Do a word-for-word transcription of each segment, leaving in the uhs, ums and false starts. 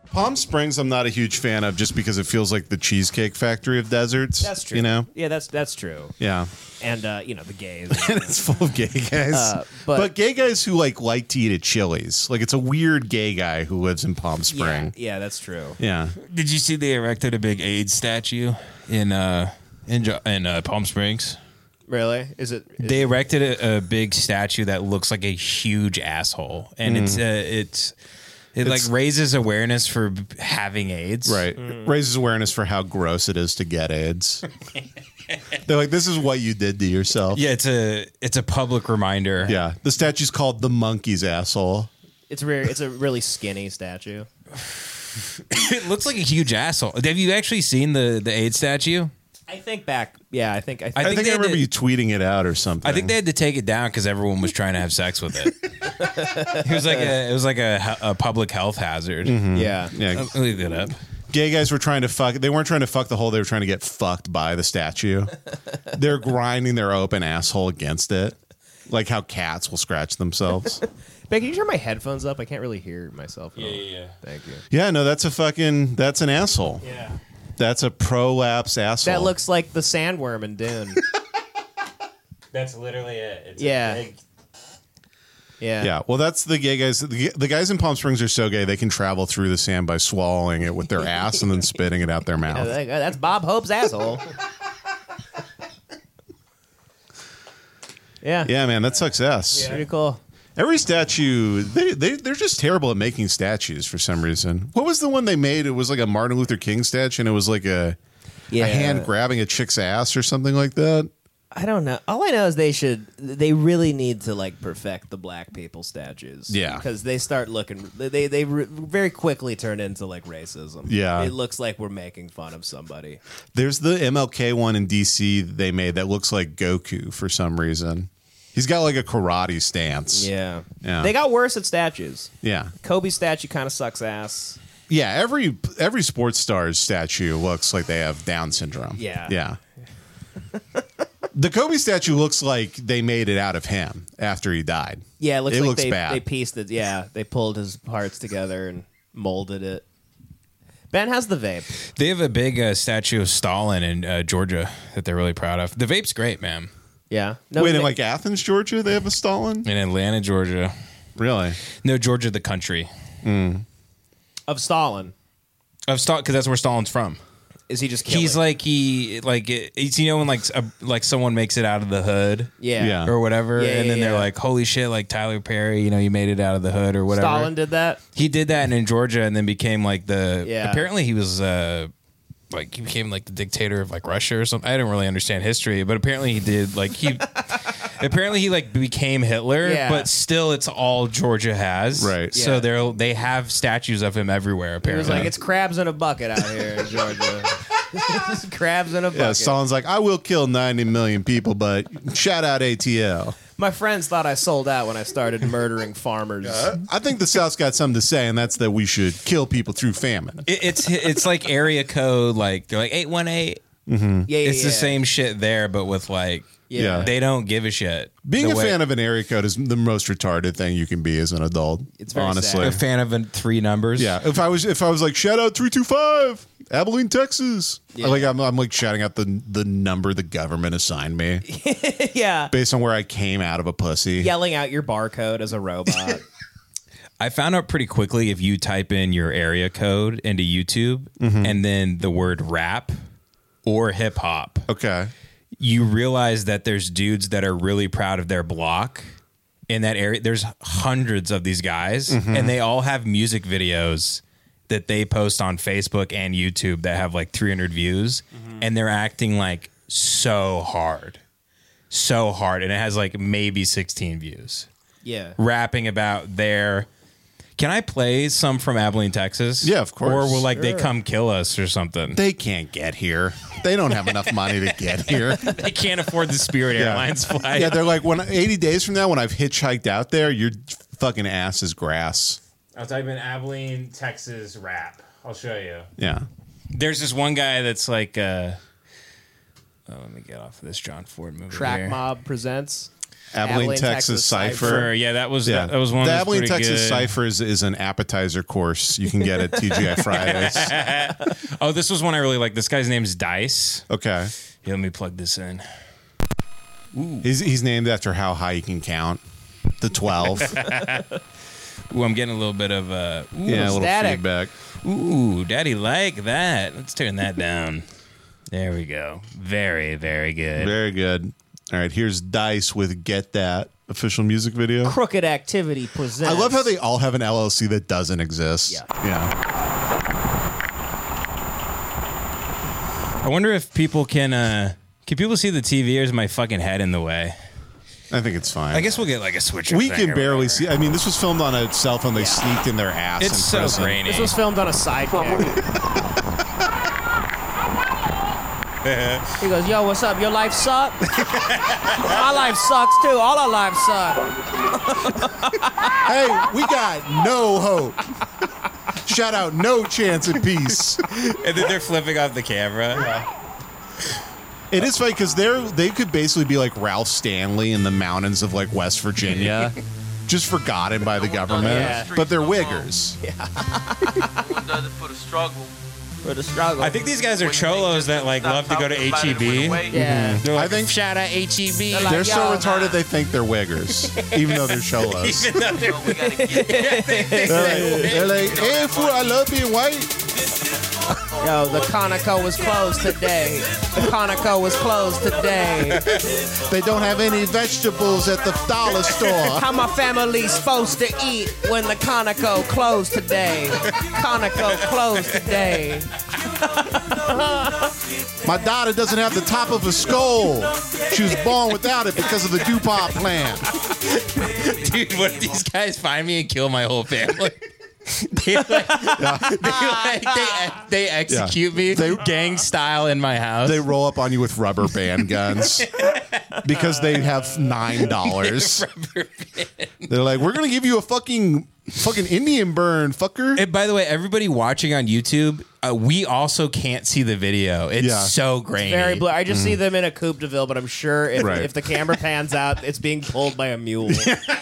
Palm Springs, I'm not a huge fan of just because it feels like the Cheesecake Factory of deserts. That's true. You know? Yeah, that's that's true. Yeah. And uh, you know the gays. And it's full of gay guys. Uh, but, but- gay guys who like like to eat at Chili's. Like it's a weird gay guy who lives in Palm yeah, Springs. yeah, that's true. Yeah. Did you see they erected a big AIDS statue in uh in Jo- in uh, Palm Springs? Really? Is it? Is They erected a, a big statue that looks like a huge asshole, and it's uh, it's it It's- like raises awareness for b- having AIDS. Right. Mm. It raises awareness for how gross it is to get AIDS. They're like, this is what you did to yourself. Yeah, it's a it's a public reminder. Yeah. The statue's called the monkey's asshole. It's rare. It's a really skinny statue. It looks like a huge asshole. Have you actually seen the the AIDS statue? I think back. Yeah, I think. I, I I think think they I had remember to- you tweeting it out or something. I think they had to take it down because everyone was trying to have sex with it. It was like a it was like a, a public health hazard. yeah. Yeah. I'll leave it up. Gay guys were trying to fuck. They weren't trying to fuck the hole. They were trying to get fucked by the statue. They're grinding their open asshole against it. Like how cats will scratch themselves. Ben, can you turn my headphones up? I can't really hear myself. at all. yeah. Thank you. Yeah, no, that's a fucking, that's an asshole. Yeah. That's a prolapse asshole. That looks like the sandworm in Dune. That's literally it. It's Yeah. yeah. Yeah, well, that's the gay guys. The, the guys in Palm Springs are so gay they can travel through the sand by swallowing it with their ass and then spitting it out their Yeah, mouth. that- That's Bob Hope's asshole. yeah. Yeah, man, that's success. Pretty cool. Every statue, they, they, they're just terrible at making statues for some reason. What was the one they made? It was like a Martin Luther King statue, and it was like a, Yeah. a hand grabbing a chick's ass or something like that. I don't know. All I know is they should. They really need to like perfect the black people statues. Yeah. because they start looking. They they re- very quickly turn into like racism. Yeah. it looks like we're making fun of somebody. There's the M L K one in D C they made that looks like Goku for some reason. He's got like a karate stance. Yeah, Yeah. They got worse at statues. Yeah. Kobe's statue kind of sucks ass. Yeah, every every sports star's statue looks like they have Down syndrome. Yeah. Yeah. The Kobe statue looks like they made it out of him after he died. Yeah, it looks It like looks they bad. they pieced it. Yeah, they pulled his parts together and molded it. Ben, how's the vape? They have a big uh, statue of Stalin in uh, Georgia that they're really proud of. The vape's great, man. Yeah, no, Wait, they- in like Athens, Georgia, they have a Stalin? In Atlanta, Georgia. Really? No, Georgia, the country. of Stalin. Of Stalin, because that's where Stalin's from. Is he just killing? He's like he like it's, you know when like a, like someone makes it out of the hood yeah, Yeah. or whatever, Yeah, and yeah, then they're yeah. like, holy shit, like Tyler Perry, you know, he made it out of the hood or whatever. Stalin did that. He did that and in Georgia, and then became like the. Yeah. Apparently, he was uh, like he became like the dictator of like Russia or something. I didn't really understand history, but apparently he did. Like he, apparently he like became Hitler, Yeah. but still, it's all Georgia has. Right. So Yeah. they're they have statues of him everywhere. He Apparently, was like, "It's crabs in a bucket out here in Georgia." Crabs in a bucket. Yeah, Stalin's like, I will kill ninety million people, but shout out A T L. My friends thought I sold out when I started murdering farmers. I think the South's got something to say, and that's that we should kill people through famine. It, it's it's like area code, like they're like eight one eight. Yeah, yeah, It's the yeah. same shit there, but with like Yeah. they don't give a shit. Being The a way- fan of an area code is the most retarded thing you can be as an adult. It's very honestly. a fan of a three numbers. Yeah, if I was if I was like shout out three two five Abilene, Texas, like I'm, I'm like shouting out the the number the government assigned me yeah. based on where I came out of a pussy. Yelling out your barcode as a robot. I found out pretty quickly if you type in your area code into YouTube and then the word rap or hip hop, Okay. you realize that there's dudes that are really proud of their block in that area. There's hundreds of these guys, and they all have music videos that they post on Facebook and YouTube that have like three hundred views, and they're acting like so hard, so hard, and it has like maybe sixteen views. yeah. Rapping about their. Can I play some from Abilene, Texas? Yeah, of course. Or will like they Sure. come kill us or something? They can't get here. They don't have enough money to get here. They can't afford the Spirit Airlines flight. Yeah, they're like when eighty days from now when I've hitchhiked out there, your fucking ass is grass. I'll type in Abilene, Texas rap. I'll show you. Yeah. There's this one guy that's like, uh, oh, let me get off of this John Ford movie. Track here. Mob presents. Abilene, Abilene, Texas, Texas Cipher. For- yeah, that was Yeah, that, that was one. The that was Abilene, pretty Texas good. Cipher is, is an appetizer course you can get at T G I Fridays. Oh, this was one I really like. This guy's name's Dice. Okay, Here, let me plug this in. he's he's named after how high you can count. The twelve. Ooh, I'm getting a little bit of uh, ooh, Yeah, a little static. feedback. ooh, daddy like that. Let's turn that down. There we go. Very, very good. Very good. All right, here's Dice with Get That official music video. Crooked Activity presents. I love how they all have an L L C that doesn't exist. Yeah. Yeah. I wonder if people can uh can people see the T V or is my fucking head in the way? I think it's fine. I guess we'll get like a switcher. we thing can or barely whatever. see. I mean, this was filmed on a cell phone they sneaked in their ass It's in so prison. grainy. This was filmed on a sidekick. He goes, yo, what's up? Your life suck? My life sucks too. All our lives suck. Hey, we got no hope. Shout out, no chance at peace. And then they're flipping off the camera. It is funny because they're they could basically be like Ralph Stanley in the mountains of like West Virginia, just forgotten by the government. Yeah. But they're Wiggers. One does it for the struggle. For the struggle. I think these guys are cholos that like love to go to H E B. Yeah. They're like, I think- shout out H E B. They're like, They're so yo, retarded they think they're Wiggers, even though they're cholos. Even though they're We gotta get They're like, they're like, hey, fool, I love being white. Yo, the Conoco was closed today. The Conoco was closed today. They don't have any vegetables at the dollar store. How my family supposed to eat when the Conoco closed today? Conoco closed today. My daughter doesn't have the top of a skull. She was born without it because of the DuPont plant. dude, what if these guys find me and kill my whole family? they like, they, like they, they execute me They- gang style in my house. They roll up on you with rubber band guns because they have nine dollars. They're like, we're gonna give you a fucking fucking Indian burn, fucker. And by the way, everybody watching on YouTube, uh, we also can't see the video. It's Yeah. so grainy. Very blur. I just see them in a Coupe de Ville, but I'm sure if, Right. if the camera pans out, it's being pulled by a mule.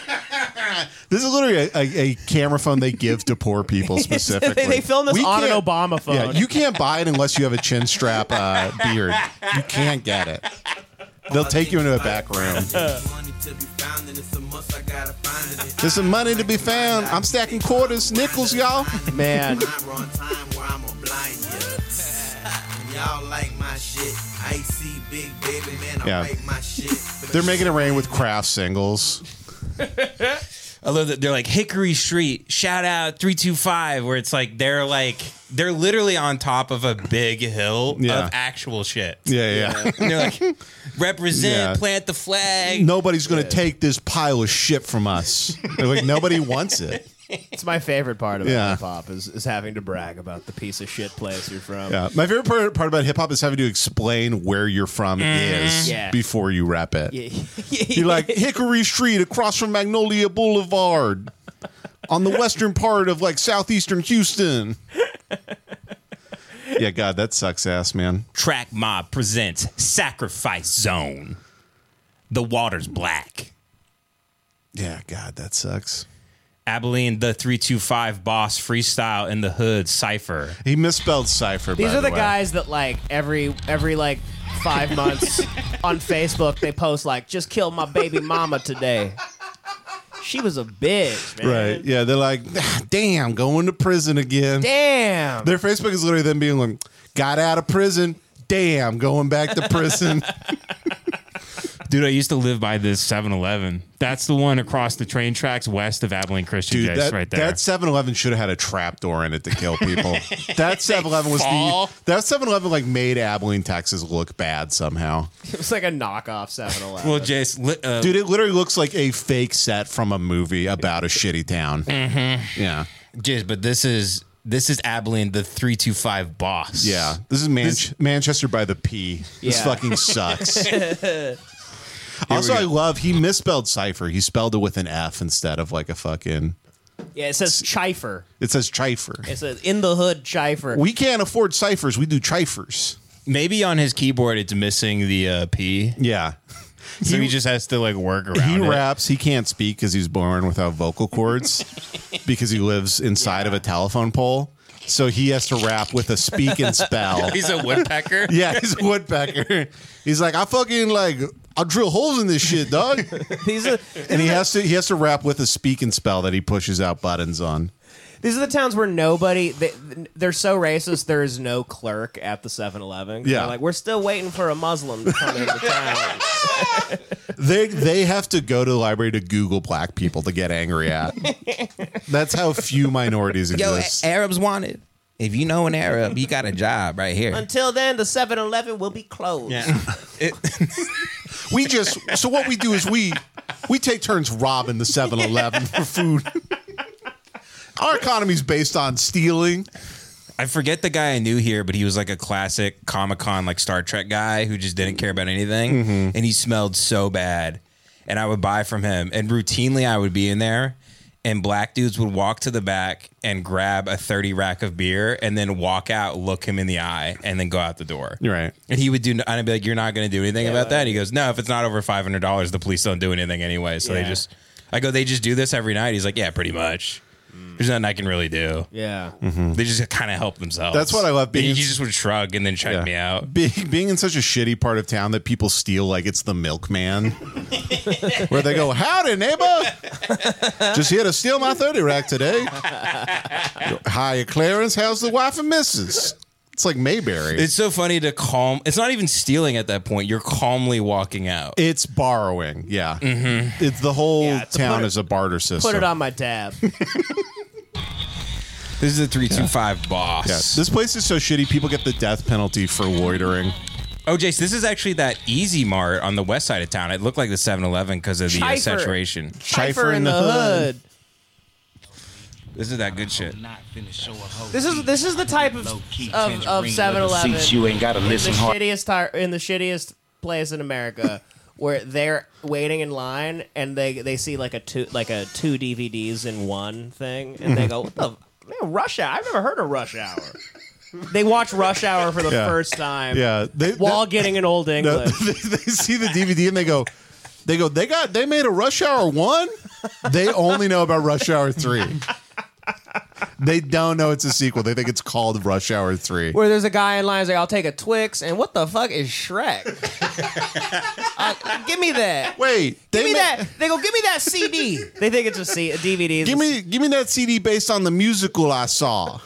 This is literally a, a, a camera phone they give to poor people specifically. they, they filmed this We on an can't- Obama phone. Yeah, you can't buy it unless you have a chin strap uh, beard. You can't get it. They'll take you into a back room. money to be found, and it's a must. I gotta find it. There's some money to be found. I'm stacking quarters, nickels, y'all. Man, I'm on time where I'm a blind you. And y'all like my shit. I see big baby man. I Yeah. write my shit. They're making it rain with craft singles. I love that they're like Hickory Street, shout out three two five, where it's like they're like they're literally on top of a big hill Yeah. of actual shit. Yeah, yeah. And they're like, represent, Yeah. plant the flag. Nobody's going to take this pile of shit from us. They're like, nobody wants it. it's my favorite part about Yeah. hip hop is, is having to brag about the piece of shit place you're from. Yeah. My favorite part, part about hip hop is having to explain where you're from is Yeah. before you rep it. Yeah. You're like Hickory Street across from Magnolia Boulevard on the western part of like southeastern Houston. Yeah, God, that sucks ass, man. Track Mob presents Sacrifice Zone. The water's black. Yeah, God, that sucks. Abilene, the three two five boss freestyle in the hood cipher. He misspelled Cypher. These by are the way. guys that like every every like five months on Facebook they post like just killed my baby mama today. She was a bitch, man. Right. Yeah, they're like, "Ah, damn, going to prison again. Damn. Their Facebook is literally them being like, got out of prison. Damn, going back to prison. Dude, I used to live by this seven eleven. That's the one across the train tracks west of Abilene Christian Dude, Jace that, right there. that seven eleven should have had a trap door in it to kill people. That seven eleven was fall. the that seven eleven like made Abilene, Texas look bad somehow. It was like a knockoff seven eleven. well, Jace, li- uh, Dude, it literally looks like a fake set from a movie about a shitty town. Mm-hmm. Yeah. Jace, but this is this is Abilene, the three two five boss. Yeah. This is Man- Manchester by the P. This Yeah. fucking sucks. Also, I love he misspelled Cypher. He spelled it with an F instead of like a fucking. Yeah, it says Chifer. It says Chifer. It says in the hood Chifer. We can't afford ciphers. We do Chifers. Maybe on his keyboard it's missing the uh, P. Yeah. So he, he just has to like work around He it. raps. He can't speak because he's born without vocal cords because he lives inside yeah. of a telephone pole. So he has to rap with a speak and spell. He's a woodpecker? Yeah, he's a woodpecker. He's like, I fucking like, I'll drill holes in this shit, dog. he's a, and he has to he has to rap with a speak and spell that he pushes out buttons on. These are the towns where nobody, they, they're so racist, there is no clerk at the seven eleven. Yeah. They're like, we're still waiting for a Muslim to come into town. They they have to go to the library to Google black people to get angry at. That's how few minorities exist. Yo, Arabs wanted. If you know an Arab, you got a job right here. Until then, the seven eleven will be closed. Yeah. It, we just, so what we do is we, we take turns robbing the seven eleven for food. Our economy's based on stealing. I forget the guy I knew here, but he was like a classic Comic-Con, like Star Trek guy who just didn't care about anything. Mm-hmm. And he smelled so bad. And I would buy from him. And routinely I would be in there and black dudes would walk to the back and grab a thirty rack of beer and then walk out, look him in the eye, and then go out the door. You're right. And he would do, and I'd be like, you're not going to do anything yeah, about that? And he goes, no, if it's not over five hundred dollars, the police don't do anything anyway. So yeah. they just, I go, they just do this every night? He's like, yeah, pretty much. There's nothing I can really do. Yeah. Mm-hmm. They just kind of help themselves. That's what I love. Being he just would shrug and then check yeah. me out. Being, being in such a shitty part of town that people steal like it's the milkman. Where they go, howdy, neighbor. Just here to steal my thirty rack today. Hi, Clarence. How's the wife and missus? It's like Mayberry. It's so funny to calm. It's not even stealing at that point. You're calmly walking out. It's borrowing. Yeah. Mm-hmm. It's the whole yeah, town is a barter system. Put it on my tab. This is a three two five yeah. boss. Yeah. This place is so shitty, people get the death penalty for loitering. Oh, Jace, this is actually that Easy Mart on the west side of town. It looked like the seven eleven because of the uh, saturation. Chifer in the hood. This is that good shit. This is this is the type of of, of seven eleven you ain't gotta listen in the hard. shittiest tar- in the shittiest place in America where they're waiting in line and they, they see like a two like a two D V Ds in one thing and they go, what the man, Rush Hour? I've never heard of Rush Hour. They watch Rush Hour for the yeah. first time. Yeah, they, while they, getting an old English. No, they, they see the D V D and they go, they go, they got they made a Rush Hour one. They only know about Rush Hour three. They don't know it's a sequel. They think it's called Rush Hour three. Where there's a guy in line who's like, I'll take a Twix, and what the fuck is Shrek? uh, give me that. Wait, give me ma- that. They go, give me that C D. They think it's a, C- a D V D. Give me, give me that C D based on the musical I saw.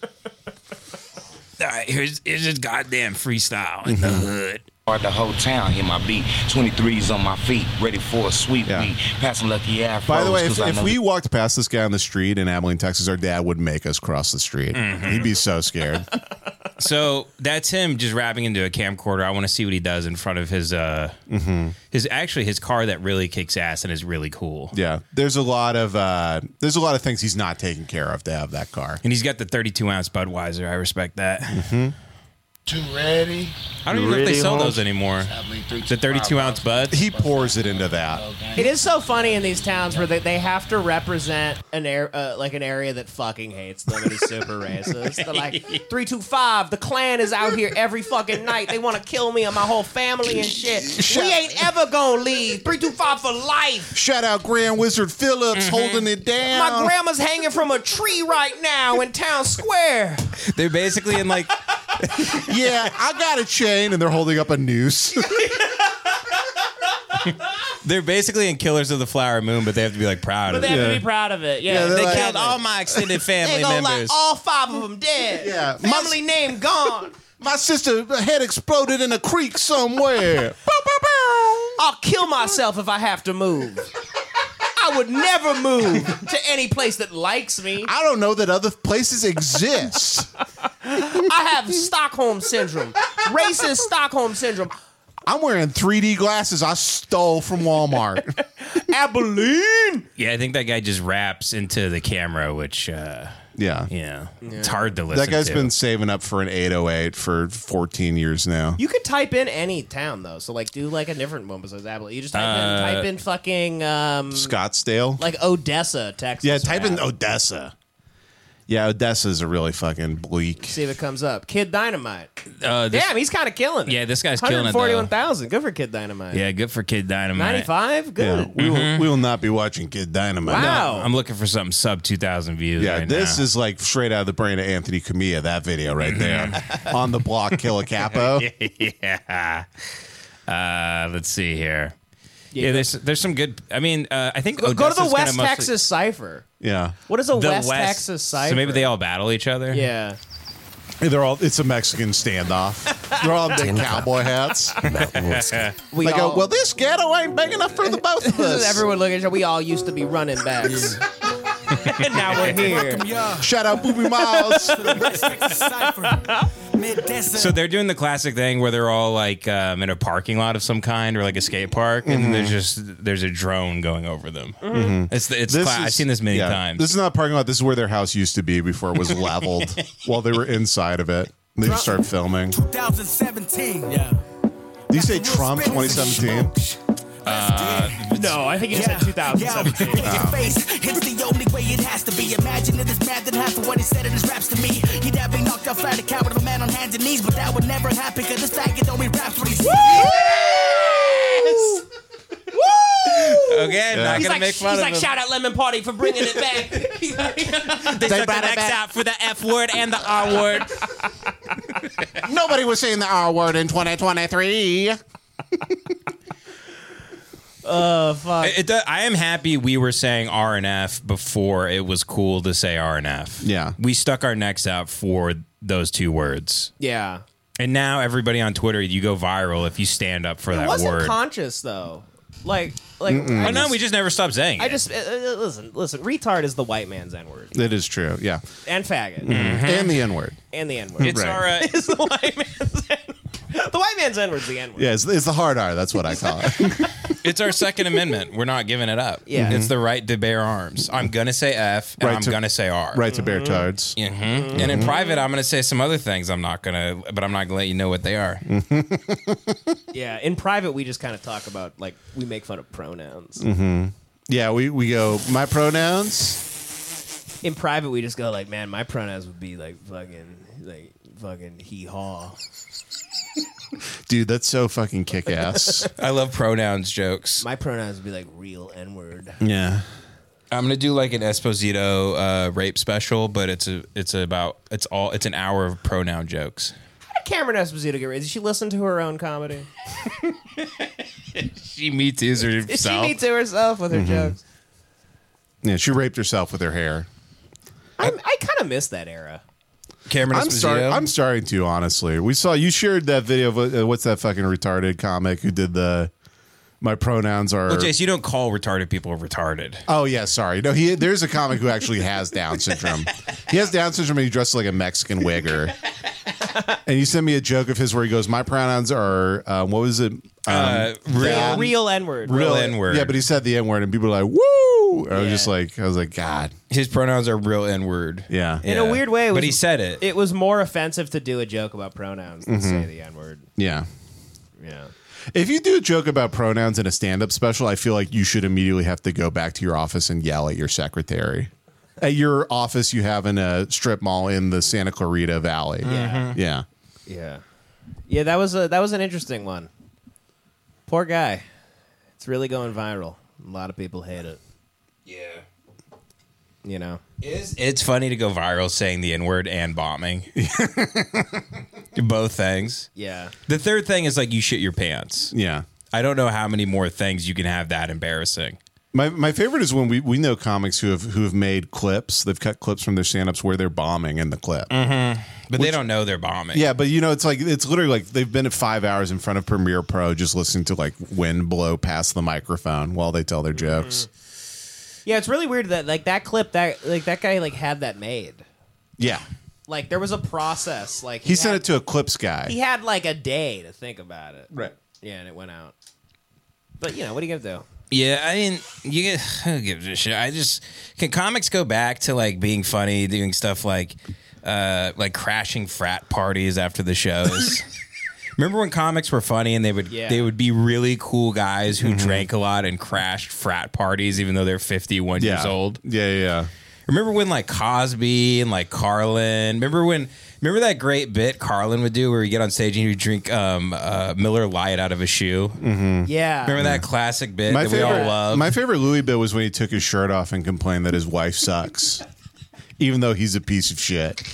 All right, here's, here's this goddamn freestyle in the hood. The whole town hear my beat. twenty-threes on my feet, ready for a sweet yeah. beat. Passing lucky afros. By the way, if, if we walked past this guy on the street in Abilene, Texas, our dad would make us cross the street. Mm-hmm. He'd be so scared. So that's him just rapping into a camcorder. I want to see what he does in front of his, uh, mm-hmm. his actually his car that really kicks ass and is really cool. Yeah, there's a lot of uh, there's a lot of things he's not taking care of to have that car, and he's got the thirty-two ounce Budweiser. I respect that. Mm-hmm. Too ready? I don't even know if they sell those anymore. The thirty-two ounce Bud. He pours it into that. It is so funny in these towns where they, they have to represent an air uh, like an area that fucking hates them and is super racist. They're like three two five. The Klan is out here every fucking night. They want to kill me and my whole family and shit. Shout- we ain't ever gonna leave. three two five for life. Shout out Grand Wizard Phillips mm-hmm. holding it down. My grandma's hanging from a tree right now in Town Square. They're basically in like. Yeah, I got a chain, and they're holding up a noose. They're basically in Killers of the Flower Moon, but they have to be like proud but of they it. have yeah. to be proud of it. Yeah, yeah they like, killed all my extended family they gonna members. Like all five of them dead. Yeah, family my, name gone. My sister head exploded in a creek somewhere. I'll kill myself if I have to move. I would never move to any place that likes me. I don't know that other places exist. I have Stockholm Syndrome. Racist Stockholm Syndrome. I'm wearing three D glasses I stole from Walmart. Abilene. Yeah, I think that guy just raps into the camera, which, uh, yeah. yeah, it's hard to listen to. That guy's to. been saving up for an eight oh eight for fourteen years now. You could type in any town, though. So, like, do, like, a different one besides Abilene. You just type, uh, in, type in fucking... Um, Scottsdale? Like, Odessa, Texas. Yeah, type rap. in Odessa. Yeah, Odessa's a really fucking bleak. See if it comes up. Kid Dynamite. Uh, this- Damn, he's kind of killing it. Yeah, this guy's killing it, one hundred forty-one thousand. Good for Kid Dynamite. Yeah, good for Kid Dynamite. ninety-five? Yeah, Good. we will, we will not be watching Kid Dynamite. Wow. I'm looking for something sub two thousand views. Yeah, right this now. is like straight out of the brain of Anthony Camilla, that video right there. On the block, kill a capo. yeah. Uh, let's see here. Yeah, there's there's some good. I mean, uh, I think Go, go to the Odessa's West gonna mostly- Texas Cipher. Yeah. What is a the West, Texas Cipher? So maybe they all battle each other. Yeah. They're all, it's a Mexican standoff. They're all big cowboy hats. We They all, go, well, this ghetto ain't big enough for the both of us. Everyone looking at each other. We all used to be running backs. And now we're here. Shout out Booby Miles. So they're doing the classic thing where they're all like um, in a parking lot of some kind or like a skate park, and then there's just there's a drone going over them. It's the, it's This cla- I've is- seen this many yeah, times. This is not a parking lot. This is where their house used to be before it was leveled while they were inside of it. They just started filming. twenty seventeen. Yeah. Did you say Trump twenty seventeen? No, I think you said two thousand seventeen. Yeah, face. It's the only way it has to be. Imagine that this man did half of what he said in his raps to me. He'd have been knocked out flat, a coward of a man on hands and knees, but that would never happen because this faggot only raps what he says. Again, not He's gonna like, make fun he's of like him. shout out Lemon Party for bringing it back. They took the X out for the F word and the R word. Nobody was saying the R word in twenty twenty-three. Oh, fuck. It, it, I am happy we were saying R and F before it was cool to say R and F. Yeah. We stuck our necks out for those two words. Yeah. And now everybody on Twitter, you go viral if you stand up for It that wasn't word. conscious, though. Like, like I oh, no, just- we just never stopped saying it. I just uh, uh, listen, listen. Retard is the white man's N word, It is true, yeah. and faggot, And the N word. and the N word. it's Right. our, uh, It's the white man's N word. The white man's N word's the N word. Yeah, it's, it's the hard R. That's what I call it. it's our Second Amendment. We're not giving it up. Yeah. It's the right to bear arms. I'm gonna say F, and Right I'm to- gonna say R. Right to bear tards. hmm And in private, I'm gonna say some other things. I'm not gonna, but I'm not gonna let you know what they are. Yeah. In private, we just kind of talk about like we make fun of pronouns. Yeah, we, we go, my pronouns. In private, we just go like, man, my pronouns would be like fucking like fucking hee haw. Dude, that's so fucking kick ass. I love pronouns jokes. My pronouns would be like real N word. Yeah. I'm gonna do like an Esposito uh, rape special, but it's a it's about it's all it's an hour of pronoun jokes. How did Cameron Esposito get raised? Did she listen to her own comedy? She me too's Did she herself. meet to herself with her jokes? Yeah, she raped herself with her hair. I'm, I kind of miss that era. Cameron I'm Esposito. sorry. I'm starting to, honestly. We saw, you shared that video of uh, what's that fucking retarded comic who did the, my pronouns are. well, Jace, you don't call retarded people retarded. Oh yeah, sorry. No, he there's a comic who actually has Down syndrome. He has Down syndrome and he dresses like a Mexican wigger. And you sent me a joke of his where he goes, "My pronouns are um, what was it? Um, Uh, real- that- Real N word. Real N-word. Yeah, but he said the N word, and people were like, "Woo!" And I was Yeah. just like, I was like, God, His pronouns are real N word. yeah, In a weird way, it but was- he said it. It was more offensive to do a joke about pronouns than say the N word. yeah. Yeah. If you do a joke about pronouns in a stand-up special, I feel like you should immediately have to go back to your office and yell at your secretary. At your office, you have in a strip mall in the Santa Clarita Valley. Yeah. Yeah. Yeah. Yeah, that was a that was an interesting one. Poor guy. It's really going viral. A lot of people hate it. yeah. You know. It's, it's funny to go viral saying the N word and bombing. Both things. Yeah. The third thing is like you shit your pants. Yeah. I don't know how many more things you can have that embarrassing. My my favorite is when we, we know comics who have who have made clips. They've cut clips from their stand-ups where they're bombing in the clip. But they don't know they're bombing. Yeah, but you know, it's like it's literally like they've been at five hours in front of Premiere Pro just listening to like wind blow past the microphone while they tell their jokes. Yeah, it's really weird that like that clip that like that guy like had that made. Yeah. Like there was a process. Like He sent had- it to a clips guy. He had like a day to think about it. Right. Yeah, and it went out. But you know, what are you gonna do? Yeah, I mean, you get who gives a shit. I just can comics go back to like being funny, doing stuff like uh like crashing frat parties after the shows. Remember when comics were funny and they would Yeah. they would be really cool guys who drank a lot and crashed frat parties even though they're fifty-one yeah. years old? Yeah, yeah, yeah. Remember when like Cosby and like Carlin? Remember when? Remember that great bit Carlin would do where you get on stage and you drink um, uh, Miller Lite out of a shoe? Mm-hmm. Yeah. Remember that classic bit My that favorite, we all love? my favorite Louis bit was when he took his shirt off and complained that his wife sucks, even though he's a piece of shit.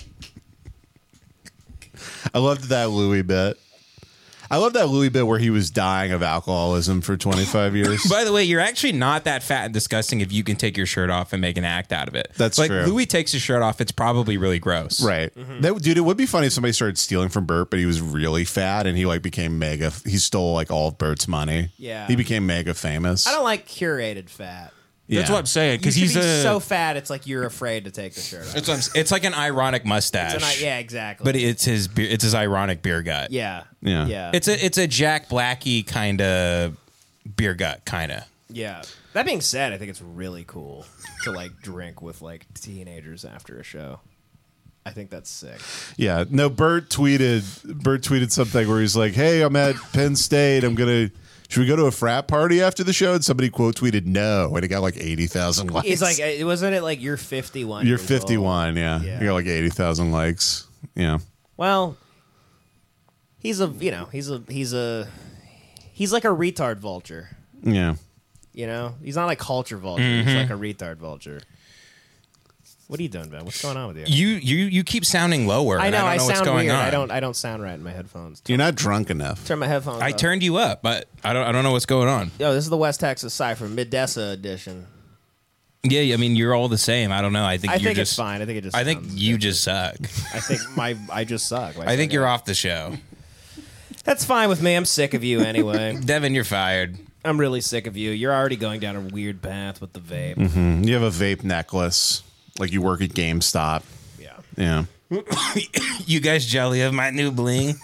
I loved that Louis bit. I love that Louis bit where he was dying of alcoholism for twenty-five years. By the way, you're actually not that fat and disgusting if you can take your shirt off and make an act out of it. That's like, true. Louis takes his shirt off, it's probably really gross. Right. That, dude, it would be funny if somebody started stealing from Bert, but he was really fat and he like became mega. He stole like all of Bert's money. Yeah. He became mega famous. I don't like curated fat. That's Yeah. what I'm saying. You Because should he's be a. so fat, it's like you're afraid to take the shirt off. It's, what I'm s- it's like an ironic mustache. It's an- yeah, exactly. But it's his beer, it's his ironic beer gut. yeah, Yeah. yeah, It's a it's a Jack Blackie kind of beer gut kind of. yeah. That being said, I think it's really cool to like drink with like teenagers after a show. I think that's sick. Yeah. No, Bert tweeted Bert tweeted something where he's like, "Hey, I'm at Penn State. I'm gonna should we go to a frat party after the show?" And somebody quote tweeted no, and it got like eighty thousand likes. It's like, uh, wasn't it like you're fifty-one? You're years old? fifty-one, yeah. Yeah. You got like eighty thousand likes. Yeah. Well, he's a you know he's a he's a he's like a retard vulture. Yeah. You know, he's not like culture vulture. Mm-hmm. He's like a retard vulture. What are you doing, Ben? What's going on with you? You you you keep sounding lower. I and know. I, I, don't know sound what's going weird. on. I don't. I don't sound right in my headphones. You're not drunk enough. Turn my headphones. I off. turned you up, but I don't I don't know what's going on. Yo, this is the West Texas Cypher Midessa edition. Yeah, I mean you're all the same. I don't know. I think I you're think just it's fine. I think it just. I think sounds you good. just suck. I think my. I just suck. Like, I think okay. you're off the show. That's fine with me. I'm sick of you anyway. Devin, you're fired. I'm really sick of you. You're already going down a weird path with the vape. You have a vape necklace, like you work at GameStop. Yeah. Yeah. You guys jelly of my new bling?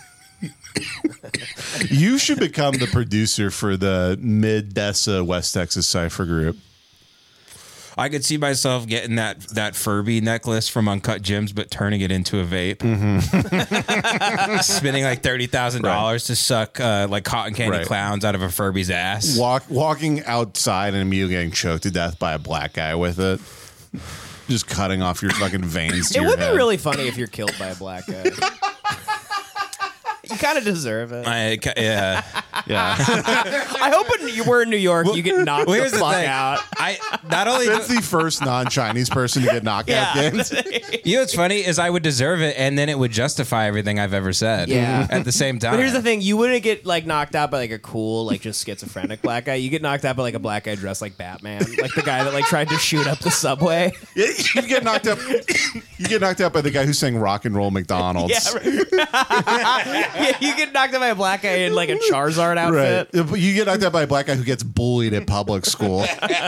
You should become the producer for the Mid-Dessa West Texas Cypher Group. I could see myself getting that that Furby necklace from Uncut Gems, but turning it into a vape. Mm-hmm. Spending like thirty thousand dollars to suck uh, like cotton candy Right. clowns out of a Furby's ass. Walk, walking outside and immediately getting choked to death by a black guy with it. Just cutting off your fucking veins to It your would head. be really funny if you're killed by a black guy. You kind of deserve it. I, yeah. Yeah. I hope when you were in New York, you get knocked Well, the here's the fuck thing. out. I not only That's the first non-Chinese person to get knocked out Yeah. games. you know what's funny is I would deserve it, and then it would justify everything I've ever said. Yeah. At the same time. But here's the thing: you wouldn't get like knocked out by like a cool, like just schizophrenic black guy. You get knocked out by like a black guy dressed like Batman, like the guy that like tried to shoot up the subway. Yeah, you get knocked up. You get knocked out by the guy who sang "Rock and Roll McDonald's." Yeah, right. Yeah, you get knocked out by a black guy in like a Charizard outfit. Right. You get knocked out by a black guy who gets bullied at public school.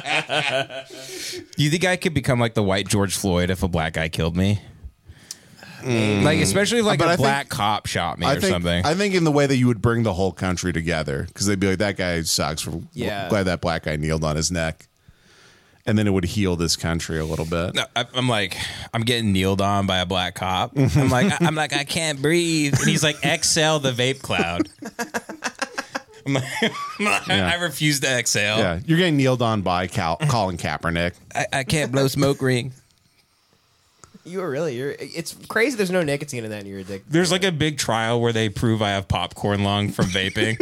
You think I could become like the white George Floyd if a black guy killed me? Like, especially if like But a I think- black cop shot me I or think. something. I think in the way that you would bring the whole country together, because they'd be like, "That guy sucks. We're Yeah. glad that black guy kneeled on his neck," and then it would heal this country a little bit. No, I, I'm like, I'm getting kneeled on by a black cop. I'm like, I, I'm like, I can't breathe. And he's like, exhale the vape cloud. I'm like, I'm like, Yeah. I refuse to exhale. Yeah, you're getting kneeled on by Cal- Colin Kaepernick. I, I can't blow smoke ring. You were really. You're. It's crazy. There's no nicotine in that, and you're addicted. There's like a big trial where they prove I have popcorn lung from vaping.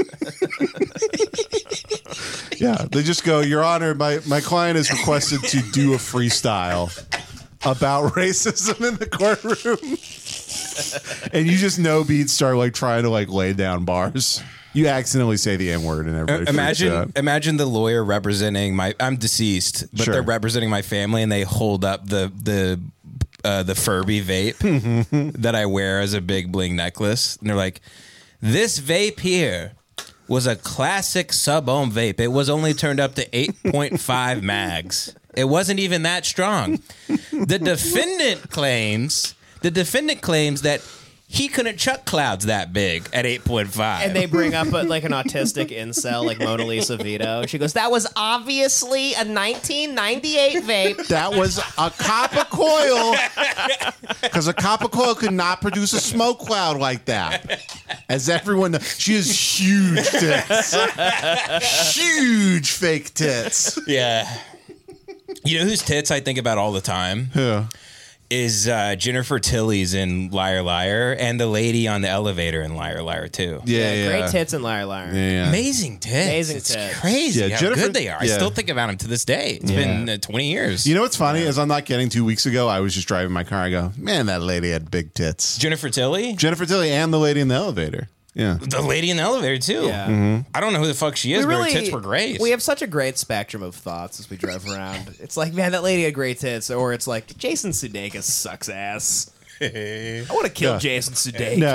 Yeah, they just go, "Your Honor, my, my client is requested to do a freestyle about racism in the courtroom," and you just know beats start like trying to like lay down bars. You accidentally say the N word and everybody freaks imagine, out. imagine the lawyer representing my. I'm deceased, but Sure. they're representing my family, and they hold up the the uh, the Furby vape that I wear as a big bling necklace, and they're like, "This vape here was a classic sub-ohm vape. It was only turned up to eight point five mags. It wasn't even that strong." The defendant claims. The defendant claims that he couldn't chuck clouds that big at eight point five. And they bring up a, like an autistic incel, like Mona Lisa Vito. She goes, "That was obviously a nineteen ninety-eight vape." That was a copper coil, because a copper coil could not produce a smoke cloud like that. As everyone knows, she has huge tits, huge fake tits. Yeah. You know whose tits I think about all the time? Yeah. Is uh, Jennifer Tilly's in Liar Liar and the lady on the elevator in Liar Liar too. Yeah, yeah. Great tits in Liar Liar. Yeah, yeah. Amazing tits. Amazing it's tits. crazy Yeah, how Jennifer- good they are. I yeah. still think about them to this day. It's Yeah. been uh, twenty years. You know what's funny is I'm not kidding. Two weeks ago, I was just driving my car. I go, man, that lady had big tits. Jennifer Tilly? Jennifer Tilly and the lady in the elevator. Yeah. The lady in the elevator too. Yeah. Mm-hmm. I don't know who the fuck she is, but her tits were great. We have such a great spectrum of thoughts as we drive around. It's like, man, that lady had great tits, or it's like, Jason Sudeikis sucks ass. I want to kill Yeah. Jason Sudeikis No,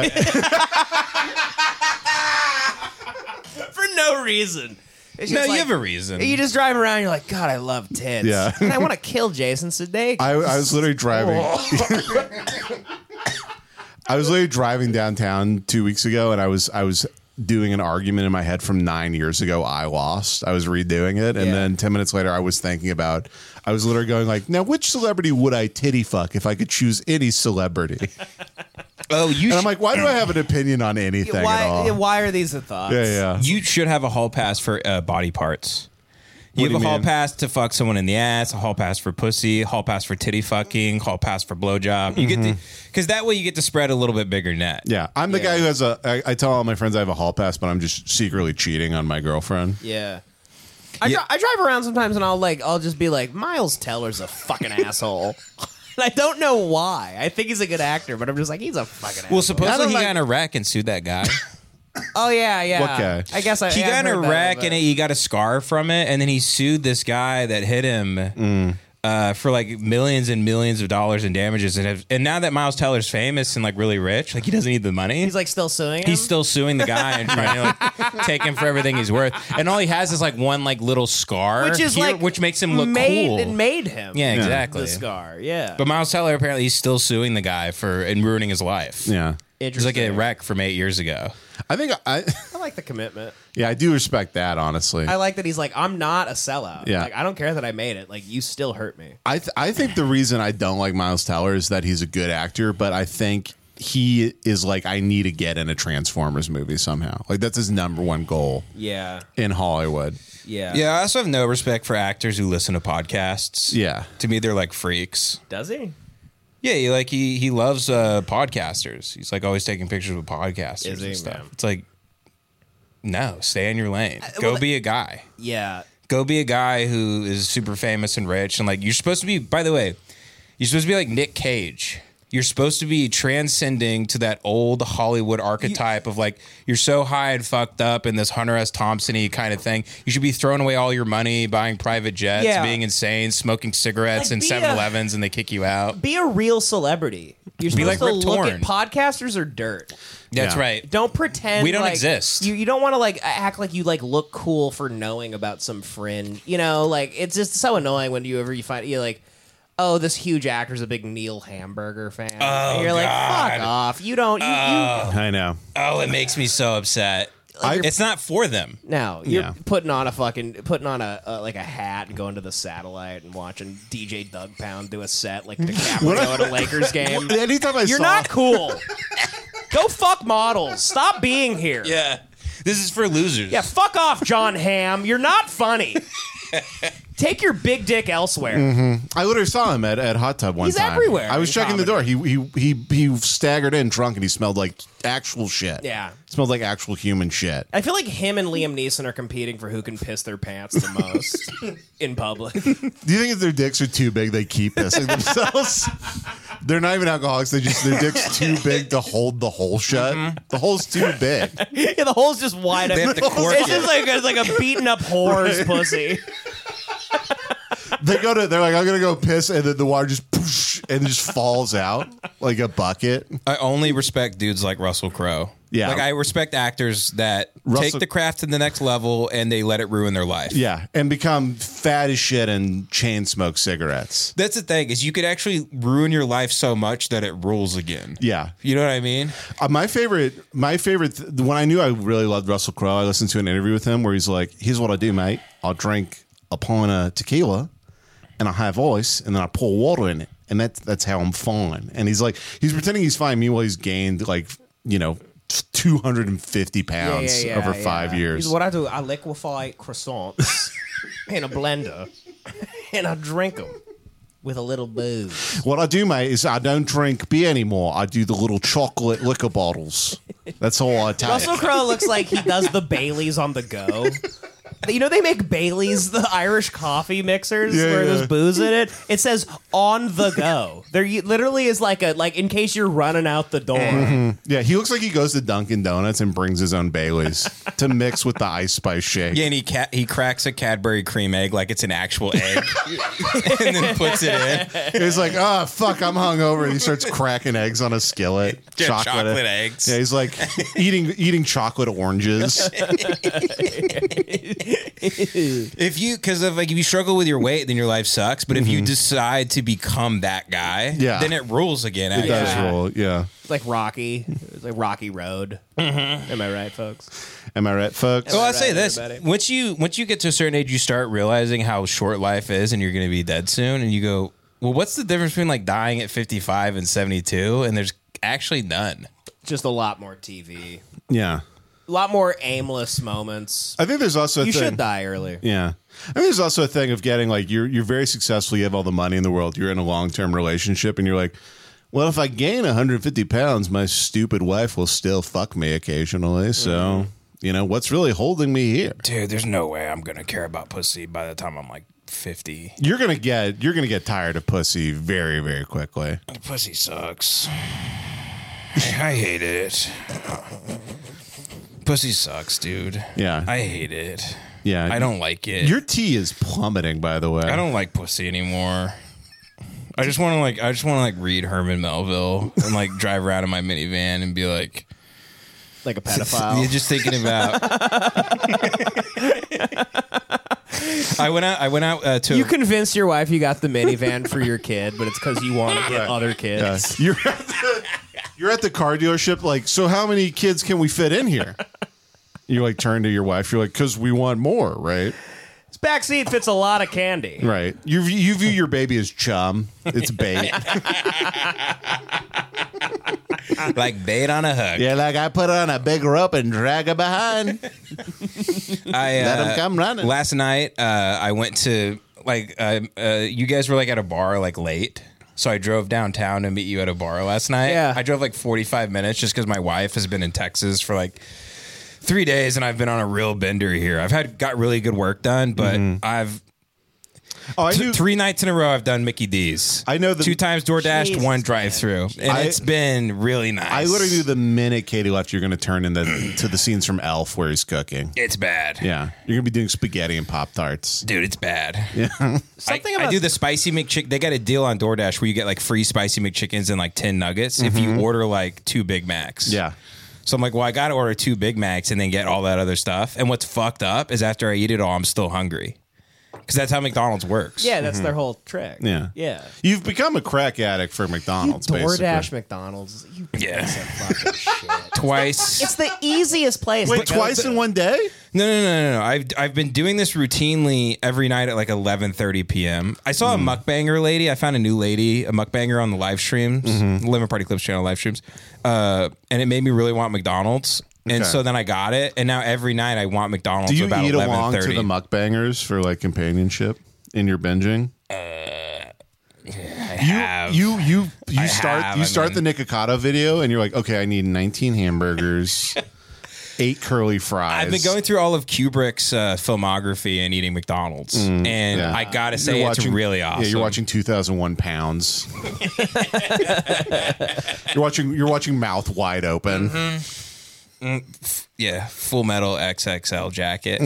for no reason. It's no, just you like- have a reason. You just drive around, you're like, God, I love tits. Yeah. And I want to kill Jason Sudeikis. I, I was literally driving. I was literally driving downtown two weeks ago, and I was I was doing an argument in my head from nine years ago. I lost. I was redoing it, and Yeah. then ten minutes later, I was thinking about. I was literally going like, now, which celebrity would I titty fuck if I could choose any celebrity? oh, you And I'm sh- like, why do I have an opinion on anything why, at all? why are these the thoughts? Yeah, yeah. you should have a hall pass for uh, body parts. You What do have a you hall mean? pass to fuck someone in the ass, a hall pass for pussy, hall pass for titty fucking, hall pass for blowjob. You get to, because that way you get to spread a little bit bigger net. Yeah, I'm the Yeah. guy who has a. I, I tell all my friends I have a hall pass, but I'm just secretly cheating on my girlfriend. Yeah. I, Yeah. dri- I drive around sometimes and I'll like I'll just be like, Miles Teller's a fucking asshole. And I don't know why. I think he's a good actor, but I'm just like, he's a fucking asshole. Well, I supposedly don't he like- got in a wreck and sued that guy. Oh yeah, yeah. What guy? I guess I he yeah, I've got in heard a that wreck little and bit. he got a scar from it, and then he sued this guy that hit him Mm. uh, for like millions and millions of dollars in damages. And have, and now that Miles Teller's famous and like really rich, like he doesn't need the money. He's like still suing him. He's still suing the guy and trying to like take him for everything he's worth. And all he has is like one like little scar, which is here, like which makes him look made, cool. It made him. Yeah, exactly. The scar. Yeah. But Miles Teller apparently he's still suing the guy for and ruining his life. Yeah, It was like a Interesting. wreck from eight years ago. I think I. I like the commitment. Yeah, I do respect that. Honestly, I like that he's like, I'm not a sellout. Yeah. Like I don't care that I made it. Like you still hurt me. I th- I think the reason I don't like Miles Teller is that he's a good actor, but I think he is like I need to get in a Transformers movie somehow. Like that's his number one goal Yeah. in Hollywood. Yeah. Yeah, I also have no respect for actors who listen to podcasts. Yeah. To me, they're like freaks. Does he? Yeah, he like he he loves uh, podcasters. He's like always taking pictures with podcasters Is he, and stuff. man? It's like, no, stay in your lane. Go well, be a guy. Yeah. Go be a guy who is super famous and rich. And like you're supposed to be. By the way, you're supposed to be like Nick Cage. You're supposed to be transcending to that old Hollywood archetype of like you're so high and fucked up in this Hunter S. Thompson-y kind of thing. You should be throwing away all your money, buying private jets, Yeah. being insane, smoking cigarettes Like, in be a- seven elevens, and they kick you out. Be a real celebrity. You're Be supposed like to Rip look Torn. at podcasters are dirt. That's Yeah. right. Don't pretend We don't like- exist. You you don't want to like act like you like look cool for knowing about some fringe. You know, like it's just so annoying when you ever you find you like, oh, this huge actor's a big Neil Hamburger fan. and you're like, fuck off. You don't. You, you I know. Oh, it makes me so upset. I- it's not for them. no, you're Yeah. putting on a fucking putting on a, a like a hat and going to the satellite and watching D J Doug Pound do a set like DiCaprio at a Lakers game. Anytime I You're saw, not cool. Go fuck models. Stop being here. Yeah. This is for losers. Yeah, fuck off, John Hamm. You're not funny. Take your big dick elsewhere. I literally saw him at, at Hot Tub one He's time. everywhere I was in checking the door. He he he he staggered in drunk and he smelled like actual shit. Yeah. smelled like actual human shit. I feel like him and Liam Neeson are competing for who can piss their pants the most in public. Do you think if their dicks are too big, they keep pissing themselves? They're not even alcoholics. They just their dick's too big to hold the hole shut. The hole's too big. Yeah, the hole's just wide They open. have to cork It's it. just like it's like a beaten up whore's pussy. They go to. They're like, I'm gonna go piss, and then the water just poosh, and it just falls out like a bucket. I only respect dudes like Russell Crowe. Yeah. Like I respect actors that Russell- take the craft to the next level and they let it ruin their life. Yeah, and become fat as shit and chain smoke cigarettes. That's the thing, is you could actually ruin your life so much that it rules again. Yeah. You know what I mean? Uh, my favorite, my favorite. Th- when I knew I really loved Russell Crowe, I listened to an interview with him where he's like, "Here's what I do, mate. I'll drink a pint of tequila, and I'll have ice, and then I pour water in it, and that's that's how I'm fine." And he's like, he's pretending he's fine. Meanwhile, he's gained like you know two hundred fifty pounds over five years. What I do, I liquefy croissants in a blender. and I drink them with a little booze. What I do, mate, is I don't drink beer anymore. I do the little chocolate liquor bottles. That's all I take. Russell Crowe looks like he does the Baileys on the go. You know they make Baileys, the Irish coffee mixers, Yeah, where yeah. there's booze in it. It says on the go. There y- literally is like a like in case you're running out the door. Yeah, he looks like he goes to Dunkin' Donuts and brings his own Baileys to mix with the Ice Spice shake. Yeah, and he ca- he cracks a Cadbury cream egg like it's an actual egg, and then puts it in. He's like, oh, fuck, I'm hungover. And he starts cracking eggs on a skillet. Yeah, chocolate eggs. Yeah, he's like eating eating chocolate oranges. If you, because of like, if you struggle with your weight, then your life sucks. But if you decide to become that guy, Yeah. then it rules again. It does Yeah. roll, yeah. It's like Rocky. It's like Rocky Road. Am I right, folks? Am I right, folks? Well, I'll Right, say this: everybody. once you once you get to a certain age, you start realizing how short life is, and you're going to be dead soon. And you go, well, what's the difference between like dying at fifty-five and seventy-two? And there's actually none. Just a lot more T V. Yeah. A lot more aimless moments. I think there's also a You thing. should die early. Yeah. I think there's also a thing of getting like you're you're very successful, you have all the money in the world, you're in a long term relationship, and you're like, well, if I gain one hundred fifty pounds, my stupid wife will still fuck me occasionally. So, you know, what's really holding me here? Dude, there's no way I'm going to care about pussy by the time I'm like fifty. You're gonna get you're gonna get tired of pussy very, very quickly. Pussy sucks. I hate it. Pussy sucks, dude. Yeah. I hate it. Yeah. I don't like it. Your tea is plummeting, by the way. I don't like pussy anymore. I just want to like I just want to like read Herman Melville and like drive around in my minivan and be like Like a pedophile. you're just thinking about I went out I went out uh, to You convinced your wife you got the minivan for your kid, but it's because you want to get other Yeah. kids. You're at the, you're at the car dealership, like, so how many kids can we fit in here? You like turn to your wife, you're like, because we want more, right? This back seat fits a lot of candy. Right. You you view your baby as chum. It's bait. like bait on a hook. Yeah, like I put on a big rope and drag her behind. I uh, Let 'em come running. Last night, uh, I went to like uh, uh, you guys were like at a bar like late, so I drove downtown to meet you at a bar last night. Yeah. I drove like forty-five minutes just because my wife has been in Texas for like three days, and I've been on a real bender here. I've had got really good work done, but I've Oh, I th- knew. three nights in a row I've done Mickey D's. I know the- two times DoorDash, Jesus, one man. drive through, and I- it's been really nice. I literally knew the minute Katie left, you're going to turn into to the scenes from Elf where he's cooking. It's bad. Yeah, you're going to be doing spaghetti and Pop Tarts. Dude, it's bad. Yeah, Something I, about I do the spicy McChicken. They got a deal on DoorDash where you get like free spicy McChickens and like ten nuggets if you order like two Big Macs. yeah. So I'm like, well, I got to order two Big Macs and then get all that other stuff. And what's fucked up is after I eat it all, I'm still hungry. Because that's how McDonald's works. Yeah, that's their whole trick. Yeah. Yeah. You've become a crack addict for McDonald's, DoorDash basically. McDonald's. You Yeah. piece of fucking shit. Twice. It's the easiest place. Wait, to go twice to. in one day? No, no, no, no, no. I've I've been doing this routinely every night at like eleven thirty p.m. I saw a mukbanger lady. I found a new lady, a mukbanger on the live streams, Living Party Clips channel live streams, uh, and it made me really want McDonald's. And Okay. so then I got it, and now every night I want McDonald's. Do you about eat eleven along to thirty. the mukbangers for like companionship in your binging? have. You you you I start have, you I start mean- the Nikocado video and you're like, okay, I need nineteen hamburgers, eight curly fries. I've been going through all of Kubrick's uh, filmography and eating McDonald's, and yeah. I gotta say You're it's watching- really awesome. Yeah, you're watching two thousand one pounds. you're watching you're watching mouth wide open. Yeah, Full Metal X X L jacket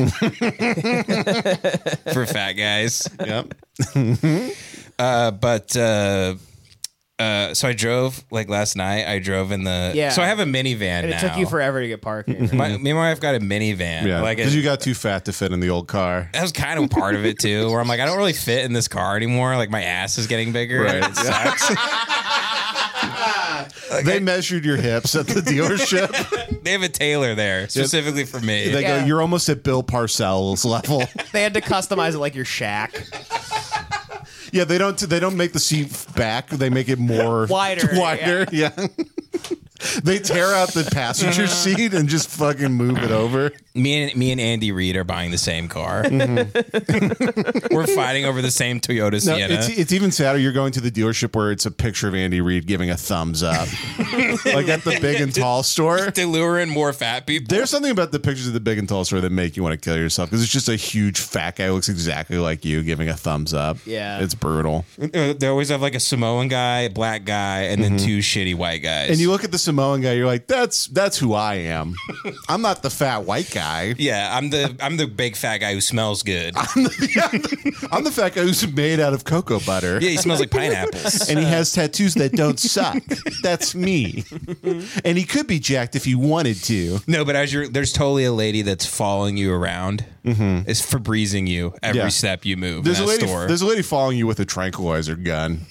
for fat guys. Yep. Uh, but uh, uh, so I drove like last night. I drove in the Yeah. So I have a minivan And it now. took you forever to get parking. right? My, me and my wife got a minivan. Yeah. like Because it, you got too fat to fit in the old car. that was kind of part of it too. Where I'm like, I don't really fit in this car anymore. Like my ass is getting bigger. Right. And it sucks. They measured your hips at the dealership. They have a tailor there specifically for me. They Yeah. go, you're almost at Bill Parcells level. They had to customize it like your shack. Yeah, they don't. They don't make the seat back. They make it more Wider, Wider, yeah. They tear out the passenger seat and just fucking move it over. Me and me and Andy Reid are buying the same car. Mm-hmm. We're fighting over the same Toyota No, Sienna. it's, it's even sadder. You're going to the dealership where it's a picture of Andy Reid giving a thumbs up, like at the Big and Tall store. to lure in more fat people. There's something about the pictures of the Big and Tall store that make you want to kill yourself because it's just a huge fat guy who looks exactly like you giving a thumbs up. Yeah. It's brutal. Uh, They always have like a Samoan guy, black guy, and then two shitty white guys. And you look at the Samoan guy, you're like, that's that's who I am. I'm not the fat white guy. yeah, I'm the I'm the big fat guy who smells good. I'm the, I'm the fat guy who's made out of cocoa butter. Yeah, he smells like pineapples. And he has tattoos that don't suck. That's me. And he could be jacked if he wanted to. No, but as you're, there's totally a lady that's following you around. Mm-hmm. It's Febrezing you every Yeah. step you move. There's in a that lady. store. There's a lady following you with a tranquilizer gun,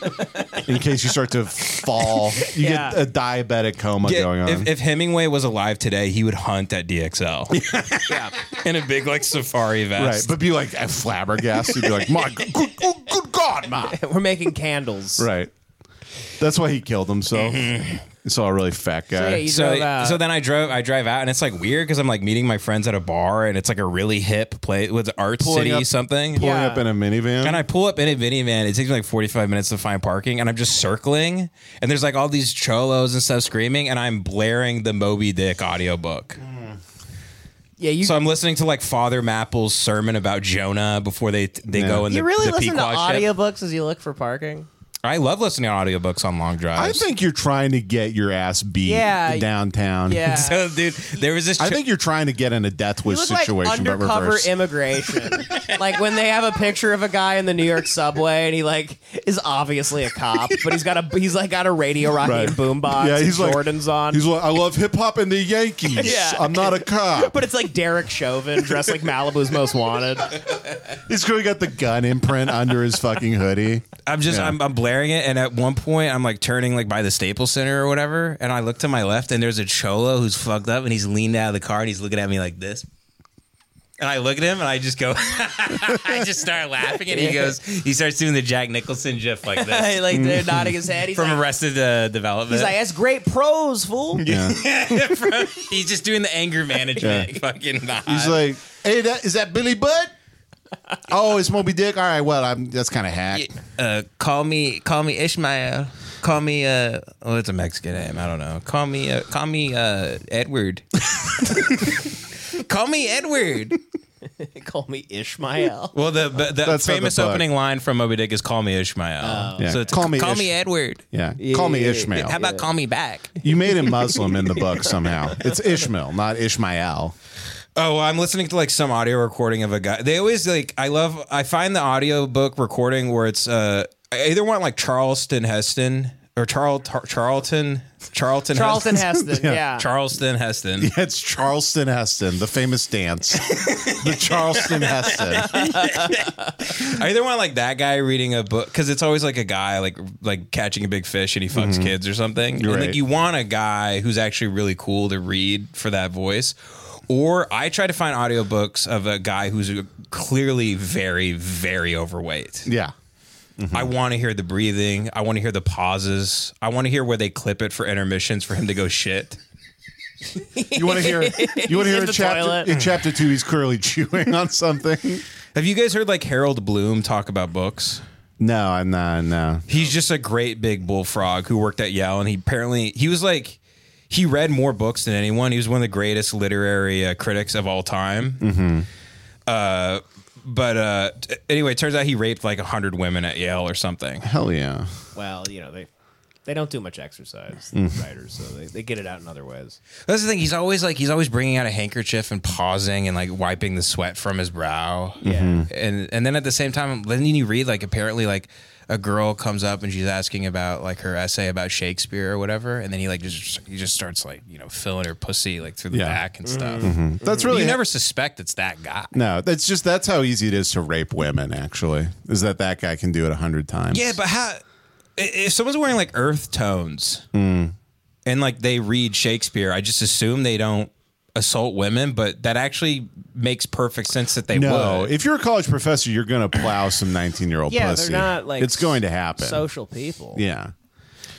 in case you start to fall. You Yeah. get a diabetic coma Yeah, going on. if, if Hemingway was alive today, he would hunt at D X L. Yeah. In a big like safari right, vest. but be like a flabbergasted. Be like, my good, good, good God, ma. We're making candles. Right. That's why he killed himself. He saw a really fat So, yeah, guy. you So, drove out. so then I drove. I drive out, and it's like weird because I'm like meeting my friends at a bar, and it's like a really hip place with Art Pulling City up- something. Pulling Yeah. up in a minivan. And I pull up in a minivan. It takes me like forty-five minutes to find parking, and I'm just circling. And there's like all these cholos and stuff screaming, and I'm blaring the Moby Dick audiobook. yeah, you, So I'm listening to like Father Mapple's sermon about Jonah before they they Yeah. go in the, you really the listen to Pequod ship. audiobooks as you look for parking? I love listening to audiobooks on long I drives. think you're trying to get your ass beat Yeah. downtown. Yeah. So, dude, there was this. I chi- think you're trying to get in a death You wish look like situation, but undercover reverse. immigration. Like when they have a picture of a guy in the New York subway and he like is obviously a cop, but he's got a he's like got a Radio Rocky Right. and boombox. Yeah, he's and like Jordans on. He's like, I love hip hop and the Yankees. Yeah. I'm not a cop. but it's like Derek Chauvin dressed like Malibu's Most Wanted. He's really got the gun imprint under his fucking hoodie. I'm just Yeah. I'm, I'm blaring it, and at one point I'm like turning like by the Staples Center or whatever, and I look to my left, and there's a cholo who's fucked up, and he's leaned out of the car, and he's looking at me like this. And I look at him, and I just go, I just start laughing, and he goes, he starts doing the Jack Nicholson gif like this like they're nodding his head. He's from like, Arrested uh, Development. he's like, that's great prose, fool. Yeah. From- he's just doing the anger management. Fucking nod. He's like, hey, that, is that Billy Budd? Oh, it's Moby Dick. All right, well, I'm that's kind of hack. uh, call me, call me Ishmael. Call me, uh, oh, it's a Mexican name. I don't know. Call me, uh, call me, uh, Edward. Call me Edward. Call me Ishmael. Well, the the, the That's not famous the book. opening line from Moby Dick is "Call me Ishmael." Yeah. So it's, Call call me me, call Ish- me Edward. Yeah, call me yeah, Ishmael. How about call me back? You made him Muslim in the book somehow. It's Ishmael, not Ishmael. Oh, well, I'm listening to like some audio recording of a guy. They always like. I love. I find the audio book recording where it's. Uh, I either want like Charleston Heston or Charl Tar- Charlton Charlton Charleston Heston. Heston, yeah. Charleston Heston. Yeah, it's Charleston Heston, the famous dance. The Charleston Heston. I either want like that guy reading a book because it's always like a guy like like catching a big fish and he fucks kids or something. And Right. like you want a guy who's actually really cool to read for that voice. Or I try to find audiobooks of a guy who's clearly very, very overweight. Yeah. I want to hear the breathing. I want to hear the pauses. I want to hear where they clip it for intermissions for him to go shit. You want to hear? You want to hear in in the chapter toilet. in chapter two? He's clearly chewing on something. Have you guys heard like Harold Bloom talk about books? No, I'm not. No. He's just a great big bullfrog who worked at Yale, and he apparently he was like he read more books than anyone. He was one of the greatest literary uh, critics of all time. Mm-hmm. Uh, but uh, t- anyway, it turns out he raped like a hundred women at Yale or something. Hell yeah. Well, you know, they they don't do much exercise, Mm. the writers, so they, they get it out in other ways. That's the thing. He's always like he's always bringing out a handkerchief and pausing and like wiping the sweat from his brow. Yeah. And and then at the same time, then you read like apparently like a girl comes up and she's asking about like her essay about Shakespeare or whatever, and then he like just he just starts like you know filling her pussy like through the Yeah. back and stuff. That's really You never suspect it's that guy. No, that's just that's how easy it is to rape women. Actually, is that that guy can do it a hundred times? Yeah, but how? i- If someone's wearing like earth tones Hmm. and like they read Shakespeare, I just assume they don't assault women, but that actually makes perfect sense that they no. would. If you're a college professor, you're going to plow some nineteen year old Yeah, pussy. they're not like it's going to happen. social people. Yeah.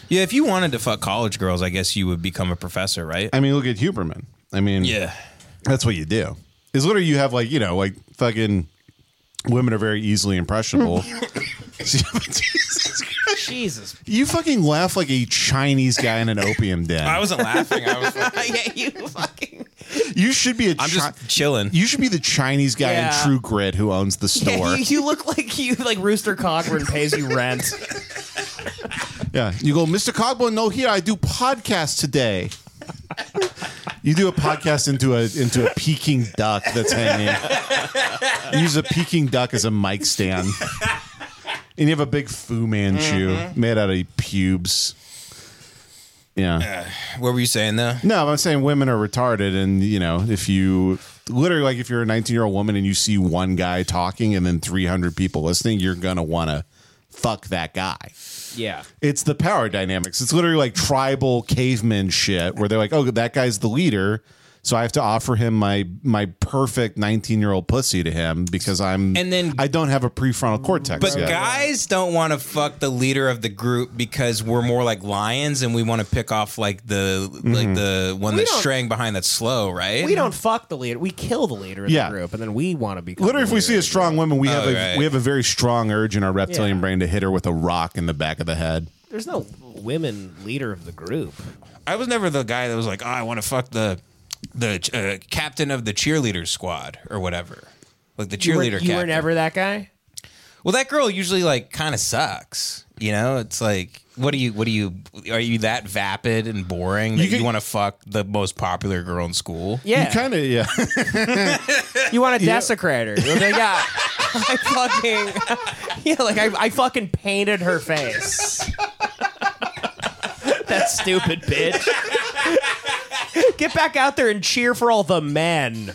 Yeah, if you wanted to fuck college girls, I guess you would become a professor, right? I mean, look at Huberman. I mean, Yeah. that's what you do. Is literally you have like, you know, like fucking women are very easily impressionable. Jesus Christ. Jesus. You fucking laugh like a Chinese guy in an opium den. I wasn't laughing. I was fucking, Yeah, you fucking. You should be a I'm Chi- just chilling. You should be the Chinese guy Yeah. in True Grit who owns the store. Yeah, you, you look like you like Rooster Cogburn pays you rent. Yeah, you go, Mister Cogburn. No, here I do podcast today. You do a podcast into a into a Peking duck that's hanging. You use a Peking duck as a mic stand, and you have a big Fu Manchu Mm-hmm. made out of pubes. Yeah. What were you saying though? No, I'm saying women are retarded, and you know, if you literally like, if you're a nineteen year old woman and you see one guy talking and then three hundred people listening, you're gonna want to fuck that guy. Yeah. It's the power dynamics. It's literally like tribal caveman shit where they're like, oh, that guy's the leader, so I have to offer him my my perfect nineteen year old pussy to him because I'm And then- I don't have a prefrontal cortex But yet. guys don't want to fuck the leader of the group because we're more like lions and we want to pick off like the like the one We that's don't- straying behind that's slow, right? We don't fuck the leader. We kill the leader of Yeah. the group, and then we want to be. Literally, if we see a strong woman, we have Oh, a right. we have a very strong urge in our reptilian Yeah. brain to hit her with a rock in the back of the head. There's no women leader of the group. I was never the guy that was like, oh, I want to fuck the the uh, captain of the cheerleader squad or whatever, like the You were, cheerleader. you captain. were never that guy. Well, that girl usually like kind of sucks. You know, it's like, what do you, what do you, are you that vapid and boring that You you, can- want to fuck the most popular girl in school? Yeah, You kind of yeah. you want to desecrate her. You're like, yeah, I fucking yeah, like I, I fucking painted her face. That stupid bitch. Get back out there and cheer for all the men.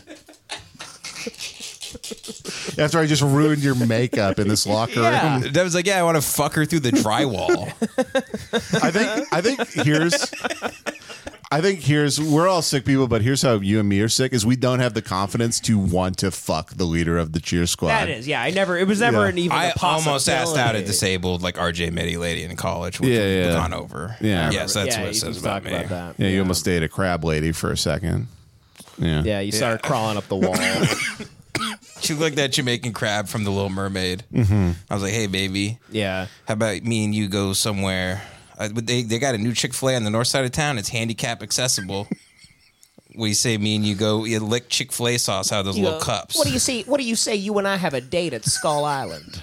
After I just ruined your makeup in this locker Yeah. room. That was like, yeah, I want to fuck her through the drywall. I think I think here's I think here's we're all sick people, but here's how you and me are sick: is we don't have the confidence to want to fuck the leader of the cheer squad. That is, yeah. I never. It was never Yeah. an even. I a possibility. almost asked out a disabled like R J Mitty lady in college, which Yeah, we've yeah. gone over. Yeah. Yes, that's yeah, what it you says just about talked me. about that. Yeah, you almost dated a crab lady for a second. Yeah. Yeah, you started crawling up the wall. She looked like that Jamaican crab from The Little Mermaid. Mm-hmm. I was like, hey, baby, Yeah. how about me and you go somewhere? Uh, but they, they got a new Chick-fil-A on the north side of town. It's handicap accessible. What do you say, me and you go you lick Chick-fil-A sauce out of those You little go, cups? What do you say? What do you say? You and I have a date at Skull Island.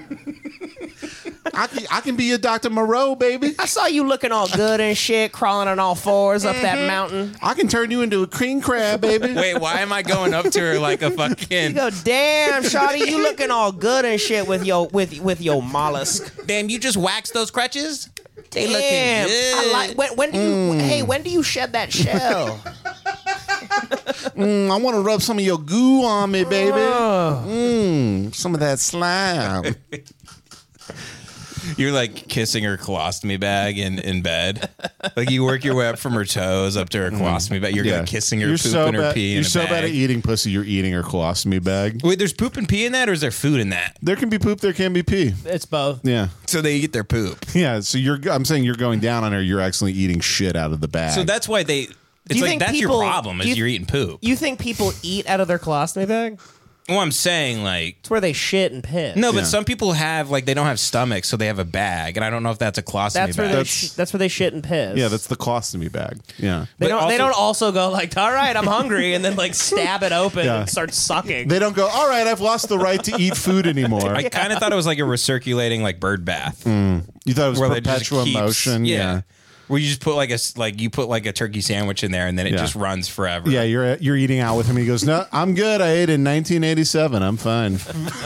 I can, I can be your Doctor Moreau, baby. I saw you looking all good and shit, crawling on all fours up that mountain. I can turn you into a cream crab, baby. Wait, why am I going up to her like a You fucking... go, damn, shawty, you looking all good and shit with your with with your mollusk. Damn, you just waxed those crutches? They Damn, looking good. I like. When, when do you? Hey, when do you shed that shell? Mm, I want to rub some of your goo on me, baby. Oh. Mm, some of that slime. You're like kissing her colostomy bag in, in bed. Like you work your way up from her toes up to her colostomy bag. You're like kissing her You're poop so and her bad, pee in You're a so bag. bad at eating pussy, you're eating her colostomy bag. Wait, there's poop and pee in that, or is there food in that? There can be poop, there can be pee. It's both. Yeah. So they eat their poop. Yeah, so you're I'm saying you're going down on her, you're actually eating shit out of the bag. So that's why they. It's you like think that's people- your problem do is you- you're eating poop. You think people eat out of their colostomy bag? Well, I'm saying like It's where they shit and piss. no, but Yeah. some people have like they don't have stomachs, so they have a bag, and I don't know if that's a colostomy that's where bag. they That's- sh- that's where they shit and piss. yeah, that's the colostomy bag. Yeah. They But don't. they also- don't also go like, all right, I'm hungry, and then like stab it open Yeah. and start sucking. They don't go, all right, I've lost the right to eat food anymore. I kind of thought it was like a recirculating like bird bath, You thought it was where they just perpetual keeps- motion. Yeah. Where you just put like a s- like you put like a turkey sandwich in there, and then it Yeah. just runs forever. Yeah, you're you're eating out with him. He goes, no, I'm good. I ate in nineteen eighty-seven. I'm fine.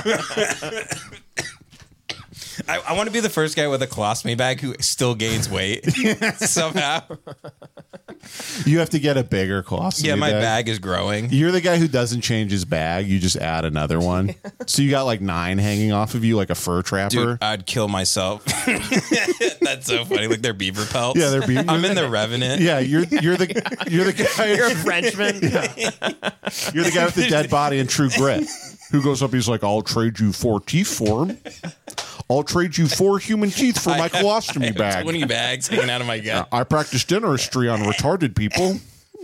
I, I want to be the first guy with a colostomy bag who still gains weight somehow. You have to get a bigger colostomy Yeah, my bag. bag is growing. You're the guy who doesn't change his bag. You just add another one. So you got like nine hanging off of you like a fur trapper. Dude, I'd kill myself. That's so funny. Like they're beaver pelts. Yeah, they're beaver- I'm in the Revenant. yeah, you're you're the you're the guy You're a Frenchman. you're the guy with the dead body in True Grit who goes up. He's like, "I'll trade you four teeth for him. I'll trade you four human teeth for my colostomy bag. twenty bags hanging out of my gut. I practice dentistry on retarded people.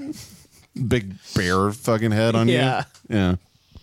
Big bear fucking head on Yeah. you. Yeah.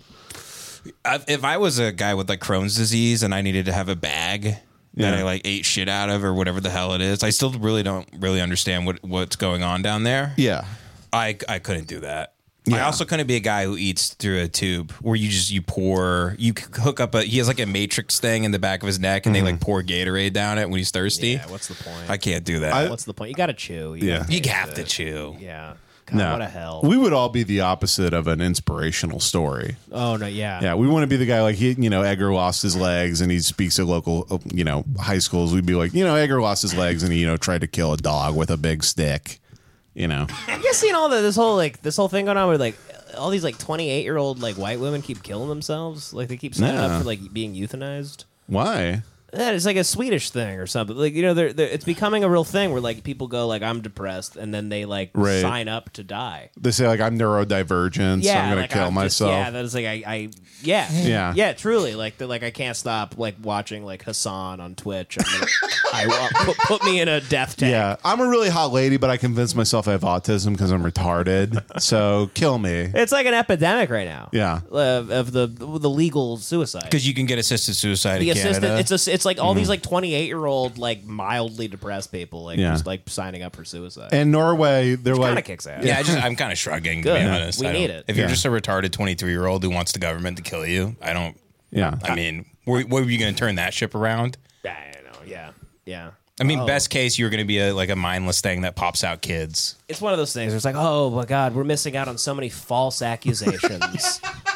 I- If I was a guy with like Crohn's disease and I needed to have a bag Yeah. that I like ate shit out of or whatever the hell it is, I still really don't really understand what what's going on down there. Yeah. I I couldn't do that. I Yeah. also couldn't be a guy who eats through a tube where you just you pour you hook up a he has like a matrix thing in the back of his neck and they like pour Gatorade down it when he's thirsty. Yeah, what's the point? I can't do that. I- What's the point? You got to chew. You Yeah. gotta you taste have to it. chew. Yeah. God, No. what a hell. We would all be the opposite of an inspirational story. oh, no, yeah. Yeah, we want to be the guy like he, you know, Edgar lost his legs and he speaks at local, uh, you know, high schools. We'd be like, you know, Edgar lost his legs and he, you know, tried to kill a dog with a big stick. You know, You guys seen all the, this whole, like, this whole thing going on where, like, all these, like, twenty-eight year old, like, white women keep killing themselves? Like, they keep signing Yeah. up for, like, being euthanized? why? Yeah, it's like a Swedish thing or something. Like, you know, they're, they're, it's becoming a real thing where, like, people go, like, I'm depressed, and then they, like, Right. sign up to die. They say like I'm neurodivergent, so I'm gonna like, kill I'm just- myself. yeah, that's like I, I yeah, Yeah. yeah, truly. Like, the, like I can't stop like watching like Hassan on Twitch. I'm gonna, I want put, put me in a death tank. Yeah, I'm a really hot lady, but I convince myself I have autism because I'm retarded. So kill me. It's like an epidemic right now. Yeah. of, of the the legal suicide. Because you can get assisted suicide The in assistant, Canada. it's a, it's like all these like twenty-eight year old like mildly depressed people like Yeah. just like signing up for suicide. And Norway, they're kind of like, kicks ass. yeah, I just I'm kind of shrugging to Good. be Yeah. honest. We I don't- need it. If you're Yeah. just a retarded twenty-three year old who wants the government to kill you, I don't. yeah, I mean, where, where are you going to turn that ship around? I don't know. Yeah, yeah. I mean, Oh. best case, you're going to be a, like a mindless thing that pops out kids. It's one of those things where it's like, oh my god, we're missing out on so many false accusations.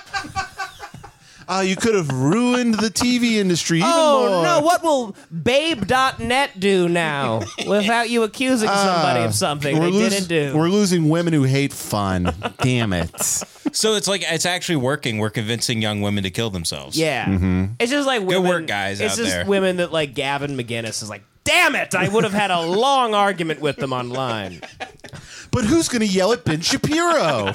oh, you could have ruined the T V industry. Even Oh more. no, what will Babe dot net do now without you accusing somebody of something they Ah, We're didn't losing- do? We're losing women who hate fun. Damn it. So it's like it's actually working. We're convincing young women to kill themselves. Yeah. Mm-hmm. It's just like women, work, guys, It's out just there. women that like Gavin McGinnis is like, damn it, I would have had a long argument with them online. But who's going to yell at Ben Shapiro?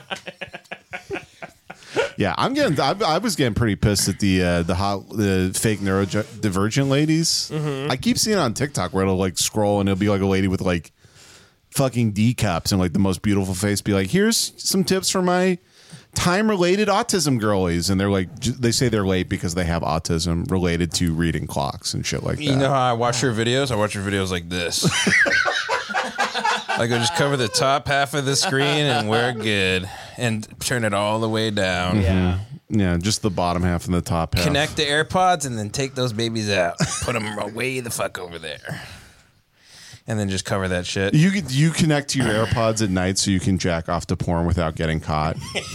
Yeah, I'm getting. I, I was getting pretty pissed at the uh, the hot the fake neurodivergent ladies. Mm-hmm. I keep seeing it on TikTok where it'll like scroll and it'll be like a lady with like fucking D cups and like the most beautiful face. Be like, here's some tips for my time related autism girlies, and they're like, j- they say they're late because they have autism related to reading clocks and shit like that. You know how I watch your videos? I watch your videos like this. Like I just cover the top half of the screen and we're good, and turn it all the way down. Yeah. Yeah, just the bottom half and the top half. Connect the AirPods and then take those babies out. Put them way the fuck over there. And then just cover that shit. You could- you connect to your AirPods at night so you can jack off to porn without getting caught.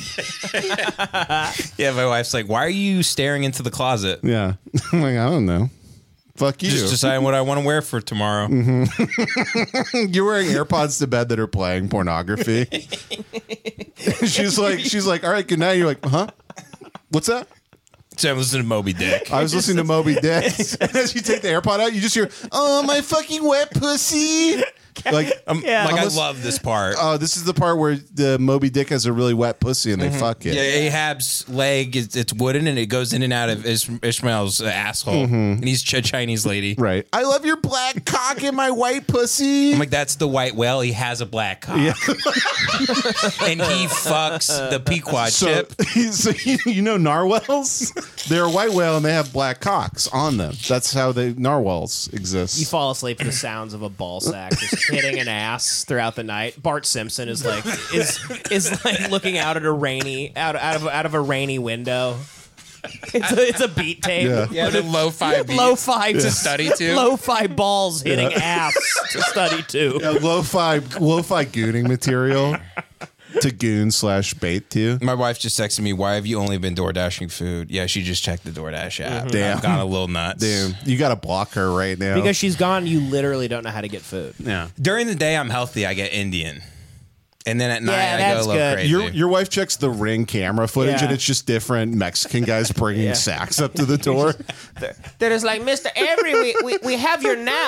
Yeah, my wife's like, why are you staring into the closet? Yeah, I'm like, I don't know. Fuck you. Just deciding what I want to wear for tomorrow. You're wearing AirPods to bed that are playing pornography. she's like, she's like, all right, good night. You're like, huh? What's that? So I'm listening to Moby Dick. I was listening to Moby Dick. And as you take the AirPod out, you just hear, oh, my fucking wet pussy. Like, I'm, Yeah. like, I Almost- love this part. oh, this is the part where the Moby Dick has a really wet pussy and they fuck it. Yeah, Ahab's leg is it's wooden and it goes in and out of Is- Ishmael's uh, asshole, and he's a Chinese lady. Right. I love your black cock and my white pussy. I'm like, that's the white whale. He has a black cock, Yeah. and he fucks the Pequod So, chip. so you, you know narwhals? They're a white whale and they have black cocks on them. That's how the narwhals exist. You fall asleep to the sounds of a ball sack just hitting an ass throughout the night. Bart Simpson is like is is like looking out at a rainy out out of out of a rainy window. It's a, it's a beat tape. Yeah. Yeah, the lo-fi beats Lo-fi to study to. Lo-fi balls hitting ass to study to. Yeah, lo-fi, lo-fi gooning material to goon slash bait to. My wife just texted me, why have you only been door dashing food? Yeah, she just checked the DoorDash app. Damn. I've gone a little nuts. Damn, you got to block her right now. Because she's gone, you literally don't know how to get food. yeah. During the day, I'm healthy. I get Indian. And then at night, Yeah, I go that's a little good. crazy. Your your wife checks the Ring camera footage Yeah. and it's just different Mexican guys bringing Yeah. sacks up to the door. They're just like, Mister Avery, we, we, we have your nap.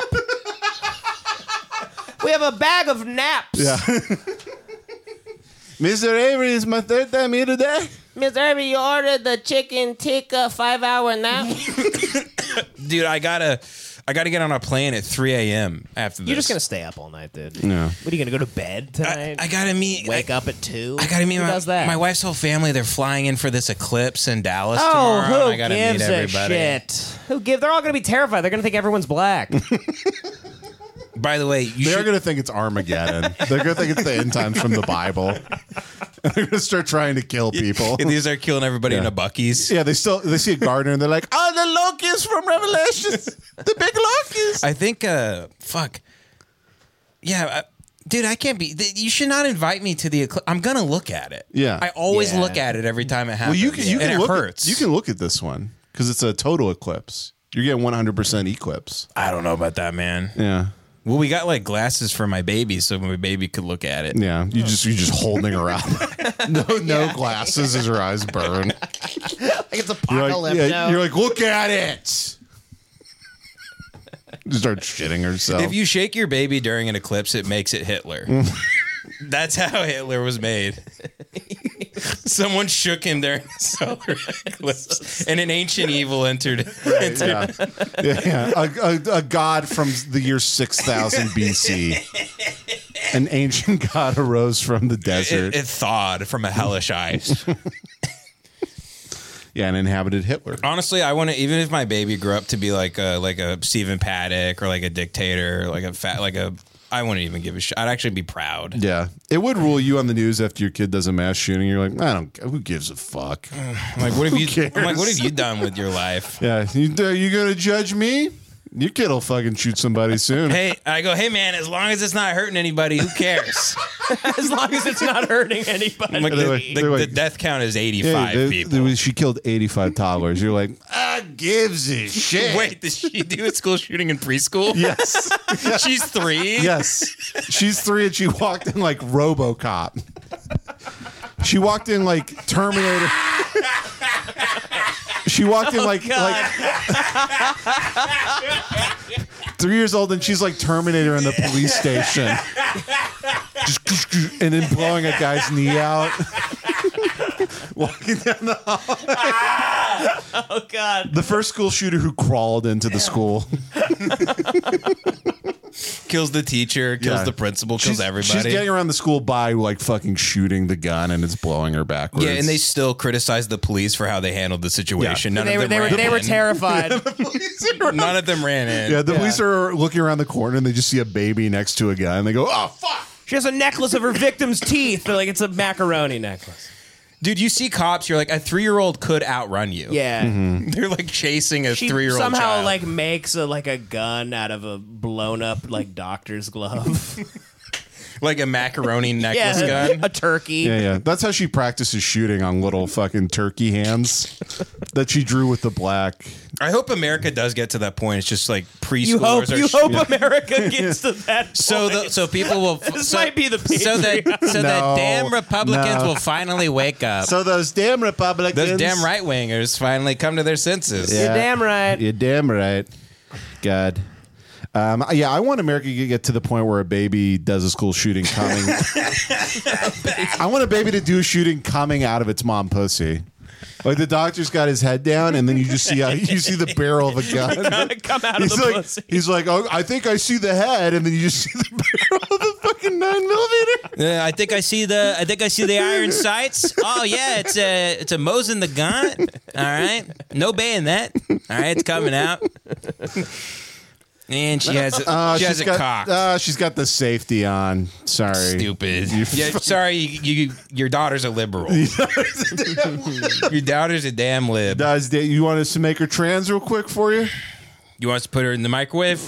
We have a bag of naps. Yeah. Mister Avery, it's my third time here today. Mister Avery, you ordered the chicken tikka five hour nap. Dude, I gotta, I gotta get on a plane at three a.m. after this. You're just gonna stay up all night, dude. Yeah. What are you gonna go to bed I, tonight? I gotta meet. Wake I, up at two. I gotta meet Who my, does that? my wife's whole family. They're flying in for this eclipse in Dallas Oh, tomorrow. and who I gotta gives meet a everybody. shit? Who give? They're all gonna be terrified. They're gonna think everyone's black. By the way, you They're should, going to think it's Armageddon. They're going to think it's the end times from the Bible. And they're going to start trying to kill people. and these are killing everybody in Yeah. a Buc-ee's. Yeah, they still they see a gardener and they're like, "Oh, the locusts from Revelations, the big locusts." I think, uh, fuck, yeah, uh, dude, I can't be. Th- you should not invite me to the eclipse. I'm gonna look at it. Yeah. I always Yeah. look at it every time it Well, happens. you can you and can it look hurts. At, you can look at this one because it's a total eclipse. You're getting one hundred percent eclipse. I don't know about that, man. Yeah, Well, we got like glasses for my baby, so my baby could look at it. yeah. You just you just holding her up. No no glasses as her eyes burn. Like it's You're like, apocalypse. yeah, you're like, look at it. Just start shitting herself. If you shake your baby during an eclipse, it makes it Hitler. That's how Hitler was made. Someone shook him during the solar eclipse, and an ancient evil entered. entered. yeah, yeah, yeah. A, a, a god from the year six thousand B C. An ancient god arose from the It, desert. it thawed from a hellish ice. Yeah, and inhabited Hitler. Honestly, I want to. Even if my baby grew up to be like a like a Stephen Paddock or like a dictator, or like a fat like a, I wouldn't even give a shit. I'd actually be proud. Yeah, it would rule you on the news after your kid does a mass shooting. You're like, I don't. Who gives a fuck? I'm like, what have you? cares? I'm like, what have you done with your life? Yeah, you, are you gonna judge me? Your kid will fucking shoot somebody soon. Hey, I go, hey man, as long as it's not hurting anybody, who cares? as long as it's not hurting anybody. I'm like, They're the, like- the- they're the like- death count is Yeah, eighty-five they- people. they- she killed eighty-five toddlers. You're like, ah, gives a shit. Wait, did she do a school shooting in preschool? Yes. She's three? Yes. She's three and she walked in like RoboCop. She walked in like Terminator. She walked in like like three years old and she's like Terminator in the police station. Just and then blowing a guy's knee out. Walking down the hall. Oh God. The first school shooter who crawled into the school. Kills the teacher, kills Yeah. the principal, kills She's, everybody. she's getting around the school by like fucking shooting the gun and it's blowing her backwards. yeah, and they still criticize the police for how they handled the situation. None They of were them they were ran they were in. terrified. None of them ran in. Yeah, the police are looking around the corner and they just see a baby next to a gun. They go, "Oh fuck!" She has a necklace of her victim's teeth. They're like it's a macaroni necklace. Dude, you see cops, you're like, a three-year-old could outrun you. Yeah. Mm-hmm. They're like chasing a She three-year-old somehow child. like makes a like a gun out of a blown up like doctor's glove. like a macaroni necklace yeah, gun. a turkey. Yeah, yeah. That's how she practices shooting on little fucking turkey hands that she drew with the black. I hope America does get to that point. It's just like You hope preschoolers are you sh- hope America gets to that point. So the so people will This so, might be the so that so that No, damn Republicans no. will finally wake up. So those damn Republicans, Those damn right wingers finally come to their senses. Yeah. You're damn right. You're damn right. God. Um, yeah, I want America to get to the point where a baby does a school shooting coming. I want a baby to do a shooting coming out of its mom pussy. Like the doctor's got his head down, and then you just see how you see the barrel of a gun. Come out of He's the like, pussy. he's like, oh, I think I see the head, and then you just see the barrel of the fucking nine millimeter. Yeah, I think I see the I think I see the iron sights. Oh yeah, it's a it's a Mosin the gun. All right, no bayonet. All right, it's coming out. And she has a, Uh, she has she's a got, cock. Uh, she's got the safety on. Sorry, Stupid. You- Yeah, sorry, you, you your daughter's a liberal. Your daughter's a damn lib. Does you want us to make her trans real quick for you? You want us to put her in the microwave?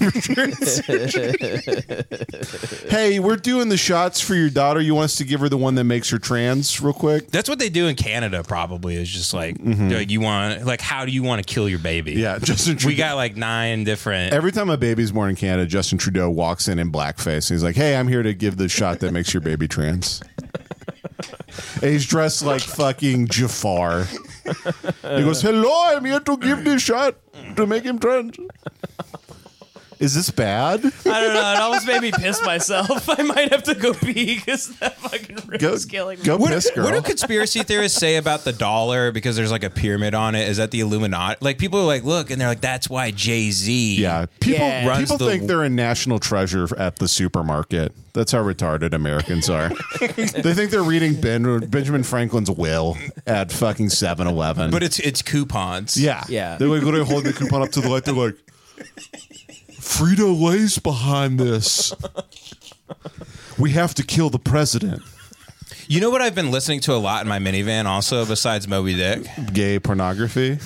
Hey, we're doing the shots for your daughter. You want us to give her the one that makes her trans real quick? That's what they do in Canada. Probably is just like, like you want like how do you want to kill your baby? Yeah, Justin Trudeau. We got like nine different. Every time a baby's born in Canada, Justin Trudeau walks in in blackface. And he's like, hey, I'm here to give the shot that makes your baby trans. And he's dressed like fucking Jafar. He goes, hello, I'm here to give this shot to make him trans. Is this bad? I don't know. It almost made me piss myself. I might have to go pee because that fucking rip Go, is killing me. go What, piss, girl. what do conspiracy theorists say about the dollar? Because there's like a pyramid on it. Is that the Illuminati? Like people are like, look, and they're like, that's why Jay-Z. Yeah, people Yeah. Runs people the- think they're a national treasure at the supermarket. That's how retarded Americans are. They think they're reading ben, Benjamin Franklin's will at fucking seven eleven. But it's it's coupons. yeah, Yeah. They're like, they're holding the coupon up to the light. They're like, Frito-Lay's behind this. We have to kill the president. You know what I've been listening to a lot in my minivan also, besides Moby Dick? Gay pornography.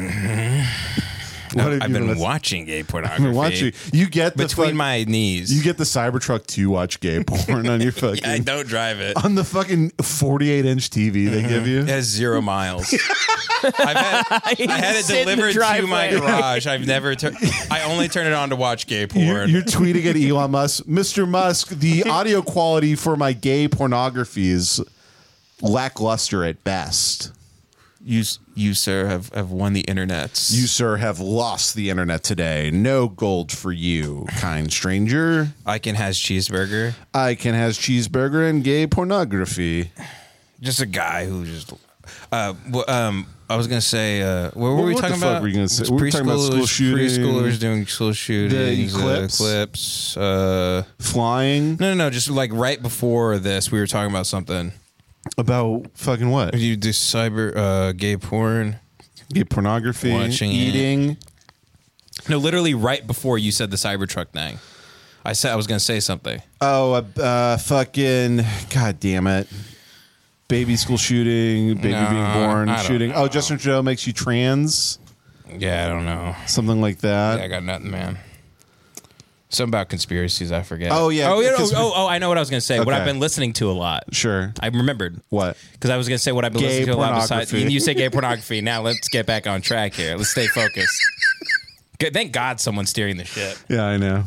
What have I've you been listening- watching gay pornography. I've been watching. You get the between fuck- my knees. You get the Cybertruck to watch gay porn on your fucking I don't drive it. on the fucking forty-eight inch T V they give you. It has zero miles. I've had, I had it sit in the delivered to my driveway. garage. I've never. Tur- I only turn it on to watch gay porn. You're, you're tweeting at Elon Musk, Mister Musk. The audio quality for my gay pornography is lackluster at best. You, you, sir, have, have won the internets. You, sir, have lost the internet today. No gold for you, kind stranger. Icon has cheeseburger. Icon has cheeseburger and gay pornography. Just a guy who just. Uh, well, um, I was gonna say, uh, what were What- we what talking the fuck about? were you gonna say? It's We were talking about school preschoolers- shootings. Preschoolers doing school shootings. eclipse? Uh, eclipse. Uh, Flying no, no, no. Just like right before this, we were talking about something. about fucking what? You do cyber uh, gay porn. Gay pornography, Watching it. eating. No, literally right before you said the Cybertruck thing. I said I was going to say something. Oh, uh, uh, fucking god damn it! Baby school shooting, baby No, being born I don't shooting. know. Oh, Justin Trudeau makes you trans, Yeah, I don't know. something like that. Yeah, I got nothing, man. Something about conspiracies, I forget. Oh, yeah, Oh, yeah. Oh, consp- oh, oh, I know what I was going to say. What Okay. I've been listening to a lot. Sure. I remembered. What? Because I was going to say what I've been Gay listening to a lot besides. pornography. You, you say gay pornography. Now let's get back on track here. Let's stay focused. Good. Thank God someone's steering the ship. Yeah, I know.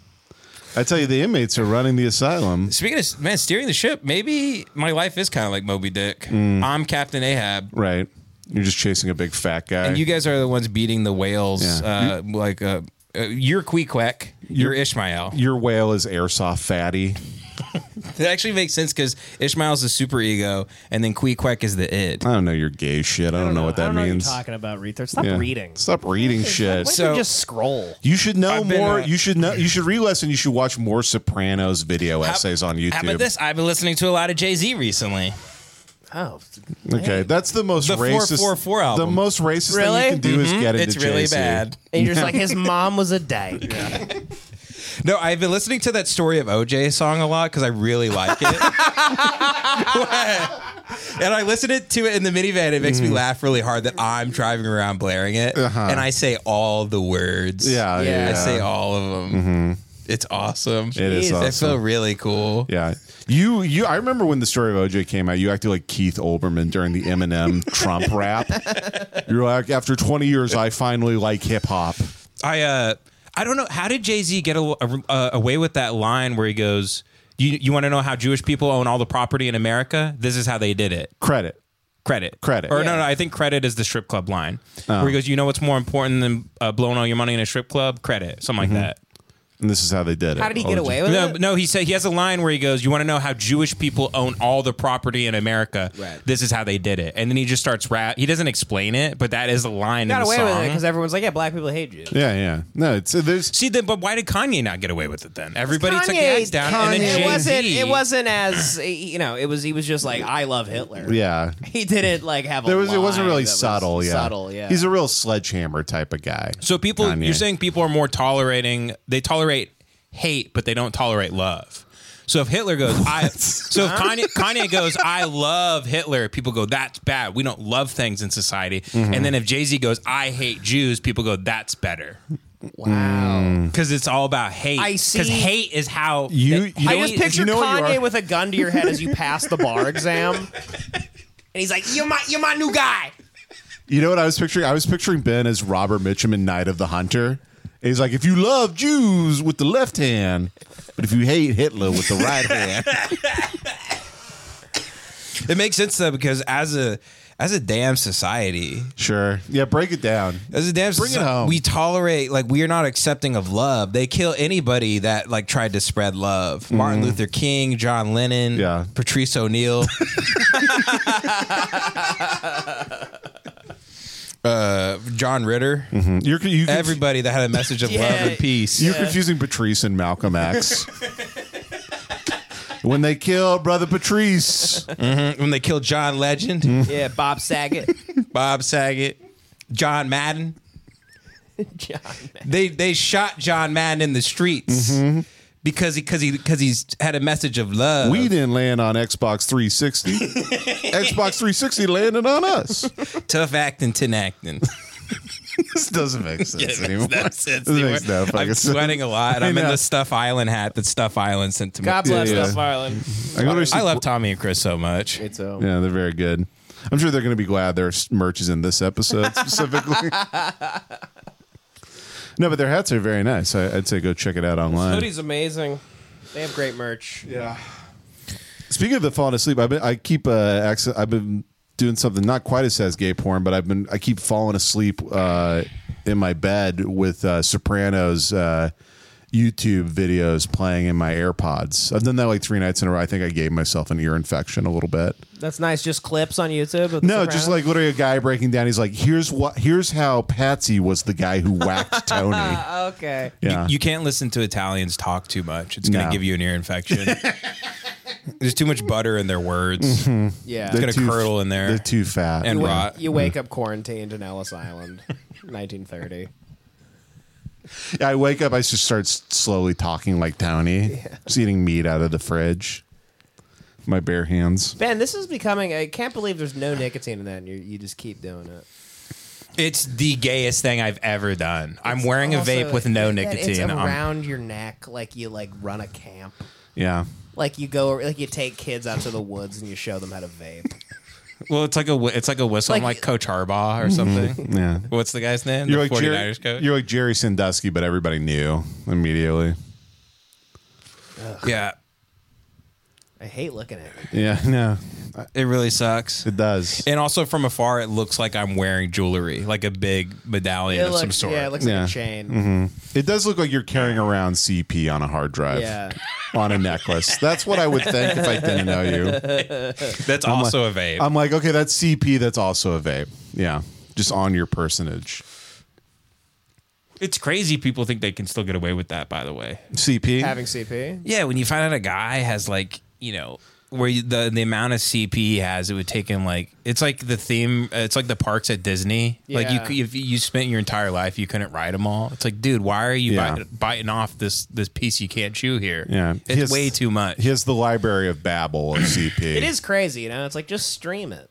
I tell you, the inmates are running the asylum. Speaking of, man, steering the ship, maybe my life is kind of like Moby Dick. Mm. I'm Captain Ahab. Right. You're just chasing a big fat guy. And you guys are the ones beating the whales. Yeah. Uh, like, uh, uh, you're Queequeg. You're Ishmael. Your whale is airsoft fatty. It actually makes sense because Ishmael's the super ego, and then Queequeg is the id. I don't know your gay shit. I don't, know what I that don't know means. What you're talking about, retard. Stop Yeah. reading. Stop reading shit. Why So- don't you just scroll? You should know I've been, more. uh, you should know. You should re-listen. You should watch more Sopranos video essays on YouTube. How about this? I've been listening to a lot of Jay-Z recently. Oh, Okay, that's the most The racist. four four four album. The most racist Really? thing you can do is get into It's really Jay-Z. bad. and you're just like, his mom was a dyke. No, I've been listening to that Story of O J song a lot because I really like it. And I listen it to it in the minivan. It makes me laugh really hard that I'm driving around blaring it, Mm-hmm. Uh-huh. and I say all the words. Yeah, yeah. Yeah. I say all of them. Mm-hmm. It's awesome. It is I awesome. feel really cool. Yeah. You, you. I remember when the Story of O J came out. You acted like Keith Olbermann during the Eminem Trump rap. You're like, after twenty years, I finally like hip hop. I uh, I don't know. How did Jay-Z get a, a, away with that line where he goes, "You you want to know how Jewish people own all the property in America? This is how they did it." Credit. Credit. Credit. Or Yeah. no, no, I think credit is the strip club line. Oh. Where he goes, you know what's more important than uh, blowing all your money in a strip club? Credit. Something Mm-hmm. like that. And this is how they did it. How did he get O J. away with No, it? no, he said he has a line where he goes, "You want to know how Jewish people own all the property in America? Right. This is how they did it." And then he just starts rap. He doesn't explain it, but that is a line Got in the away song. with it because everyone's like, yeah, black people hate Jews. Yeah, yeah. No, it's there's. See, then, but why did Kanye not get away with it then? Everybody took the Kanye- axe down, and then Kanye- It wasn't. Jay-Z. It wasn't as you know. It was. He was just like, I love Hitler. Yeah. He didn't like have. A There was. It wasn't line really that was subtle. Yeah. Subtle. Yeah. He's a real sledgehammer type of guy. So people, Kanye. you're saying people are more tolerating. They tolerate hate, but they don't tolerate love. So if Hitler goes, I. So if Kanye, Kanye goes, I love Hitler. People go, that's bad. We don't love things in society. Mm-hmm. And then if Jay Z goes, I hate Jews. People go, that's better. Wow. Because it's all about hate. I see- Because hate is how You- it- you I know just what- picture you know what you Kanye are? with a gun to your head as you pass the bar exam, and he's like, "You're my, you're my new guy." You know what I was picturing? I was picturing Ben as Robert Mitchum in Night of the Hunter. And he's like, if you love Jews with the left hand, but if you hate Hitler with the right hand. It makes sense though because as a as a damn society, Sure. Yeah, break it down. as a damn Bring it society, home. we tolerate like we are not accepting of love. They kill anybody that like tried to spread love. Martin Luther King, John Lennon, Yeah. Patrice O'Neill. Uh, John Ritter, You're you conf- everybody that had a message of Yeah. love and peace. You're confusing Patrice and Malcolm X. When they killed brother Patrice. When they killed John Legend, Yeah, Bob Saget. Bob Saget, John Madden, John. they they shot John Madden in the streets because he because he because he's had a message of love. We didn't land on Xbox three sixty. Xbox three sixty landed on us. Tough acting, tin acting. This doesn't make sense anymore. No sense This anymore. makes no fucking I'm sense. sweating a lot. I I'm in know. the Stuff Island hat that Stuff Island sent to me. God bless Yeah, yeah. Stuff Island. I, go to see- I love Tommy and Chris so much. Me too. Yeah, they're very good. I'm sure they're going to be glad their merch is in this episode specifically. No, but their hats are very nice. I, I'd say go check it out online. Hoodie's amazing. They have great merch. Yeah. Speaking of the falling asleep, I've been I keep uh acc- I've been doing something not quite as says gay porn, but I've been I keep falling asleep uh, in my bed with uh, Sopranos uh, YouTube videos playing in my AirPods. I've done that like three nights in a row. I think I gave myself an ear infection a little bit. That's nice. Just clips on YouTube. of The No, Sopranos? just like literally a guy breaking down. He's like, "Here's what. Here's how Patsy was the guy who whacked Tony." Okay. Yeah, You can't listen to Italians talk too much. It's going to No. give you an ear infection. There's too much butter in their words. Yeah. It's going to too- curdle in there. they're too fat. And you, wa- rot. you wake up quarantined in Ellis Island, nineteen thirty. Yeah, I wake up. I just start s- slowly talking like Tony, just eating meat out of the fridge. My bare hands. Ben, this is becoming. I can't believe there's no nicotine in that, and you you just keep doing it. It's the gayest thing I've ever done. I'm wearing a Also, vape with no that It's nicotine. I'm- around your neck, like you like run a camp. Yeah. Like you go, like you take kids out to the woods and you show them how to vape. well, it's like a whi- it's like a whistle. I'm Like- like Coach Harbaugh or something. Yeah. What's the guy's name? You're the like, Jerry, 49ers coach? you're like Jerry Sandusky, but everybody knew immediately. Yeah, I hate looking at it. Yeah, no, it really sucks. it does. And also from afar, it looks like I'm wearing jewelry, like a big medallion It of looks, some sort. yeah, it looks Yeah. like a chain. It does look like you're carrying around C P on a hard drive. Yeah. On a necklace. That's what I would think if I didn't know you. That's also a vape. I'm like, okay, that's C P. That's also a vape. Yeah, just on your personage. It's crazy. People think they can still get away with that. By the way, C P. Having C P. yeah. When you find out a guy has like you know where you, the the amount of C P he has, it would take him like it's like the theme. It's like the parks at Disney. Like you, Yeah. could- if you spent your entire life, you couldn't ride them all. It's like, dude, why are you Yeah. bite, biting off this this piece you can't chew here? Yeah, it's He has- way too much. He has the Library of Babel of C P. It is crazy, you know. It's like just stream it.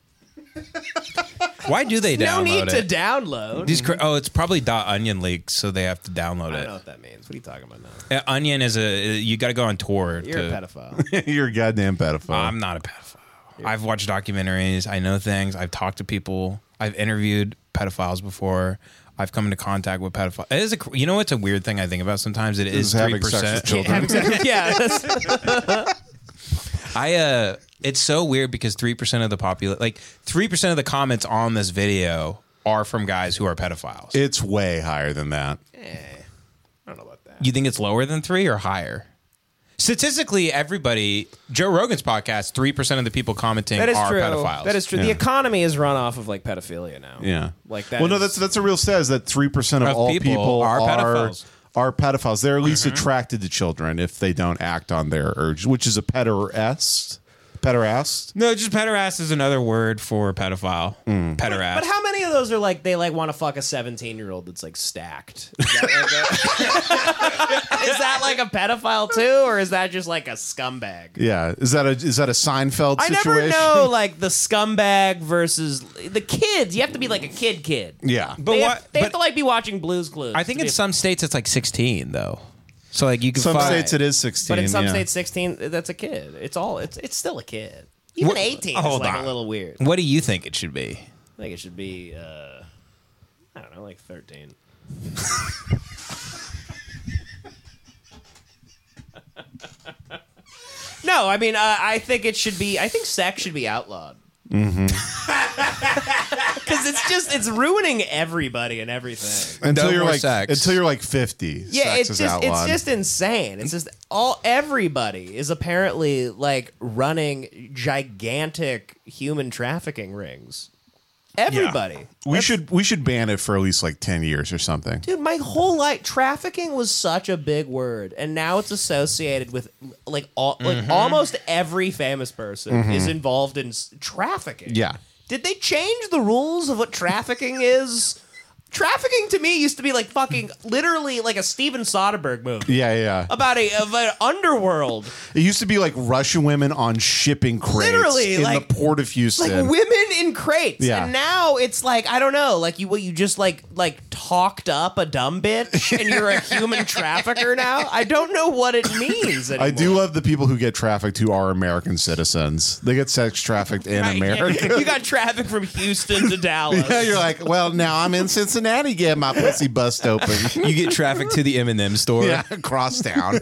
Why do they download No need it? to download. These cra- oh, it's probably .onion leaks, so they have to download I don't it. know what that means. What are you talking about now? Uh, Onion is a you got to go on tour. You're to, a pedophile. You're a goddamn pedophile. I'm not a pedophile. I've watched documentaries. I know things. I've talked to people. I've interviewed pedophiles before. I've come into contact with pedophiles. It is a, you know what's a weird thing I think about sometimes? It This is is three having sex with percent. children. Having sex- yeah. that's- I uh, it's so weird because three percent of the population, like three percent of the comments on this video, are from guys who are pedophiles. It's way higher than that. eh, I don't know about that. You think it's lower than three or higher? Statistically, everybody, Joe Rogan's podcast, three percent of the people commenting That is are true. pedophiles. That is true. The Yeah. economy is run off of like pedophilia now. Yeah. Like that. Well, no, is- that's that's a real stat. Is that three percent of Of all people people, are are pedophiles. are pedophiles. They're at least attracted to children if they don't act on their urge, which is a pederast. Pederast. No, just pederast is another word for pedophile. Pederast. But how many of those are like they like want to fuck a seventeen year old that's like stacked? Is that like a, is that like a pedophile too, or is that just like a scumbag? Yeah. Is that a is that a Seinfeld I situation? never know like the scumbag versus the kids. You have to be like a kid kid. Yeah. But they what? have, they have but to like be watching Blue's Clues. I think to in be- some states it's like sixteen though. So like you can Some fuck- states it is sixteen. but in some yeah. states sixteen that's a kid. It's all it's it's still a kid. Even What- eighteen is hold like on. a little weird. What do you think it should be? I think it should be uh I don't know, like thirteen. No, I mean, uh, I think it should be. I think sex should be outlawed. Mm-hmm. Because it's just it's ruining everybody and everything. Until No you're more like sex. until you're like fifty. Yeah, sex it's is just outlawed. it's just insane. It's just all everybody is apparently like running gigantic human trafficking rings. Everybody. we should we should ban it for at least like ten years or something. Dude, my whole life, trafficking was such a big word, and now it's associated with like all, like Mm-hmm. almost every famous person is involved in s- trafficking. Yeah. Did they change the rules of what trafficking is? Trafficking to me used to be like fucking literally like a Steven Soderbergh movie Yeah, yeah. about a of an underworld, It used to be like Russian women on shipping crates Literally, in like- the port of Houston. like women in crates. Yeah. And now it's like I don't know, like you what you just like like talked up a dumb bitch and you're a human trafficker now. I don't know what it means anymore. I do love the people who get trafficked who are American citizens. They get sex trafficked in Right. America. You got traffic from Houston to Dallas. Yeah, you're like, well, now I'm in Cincinnati getting my pussy bust open. You get traffic to the M and M store. Yeah, across town.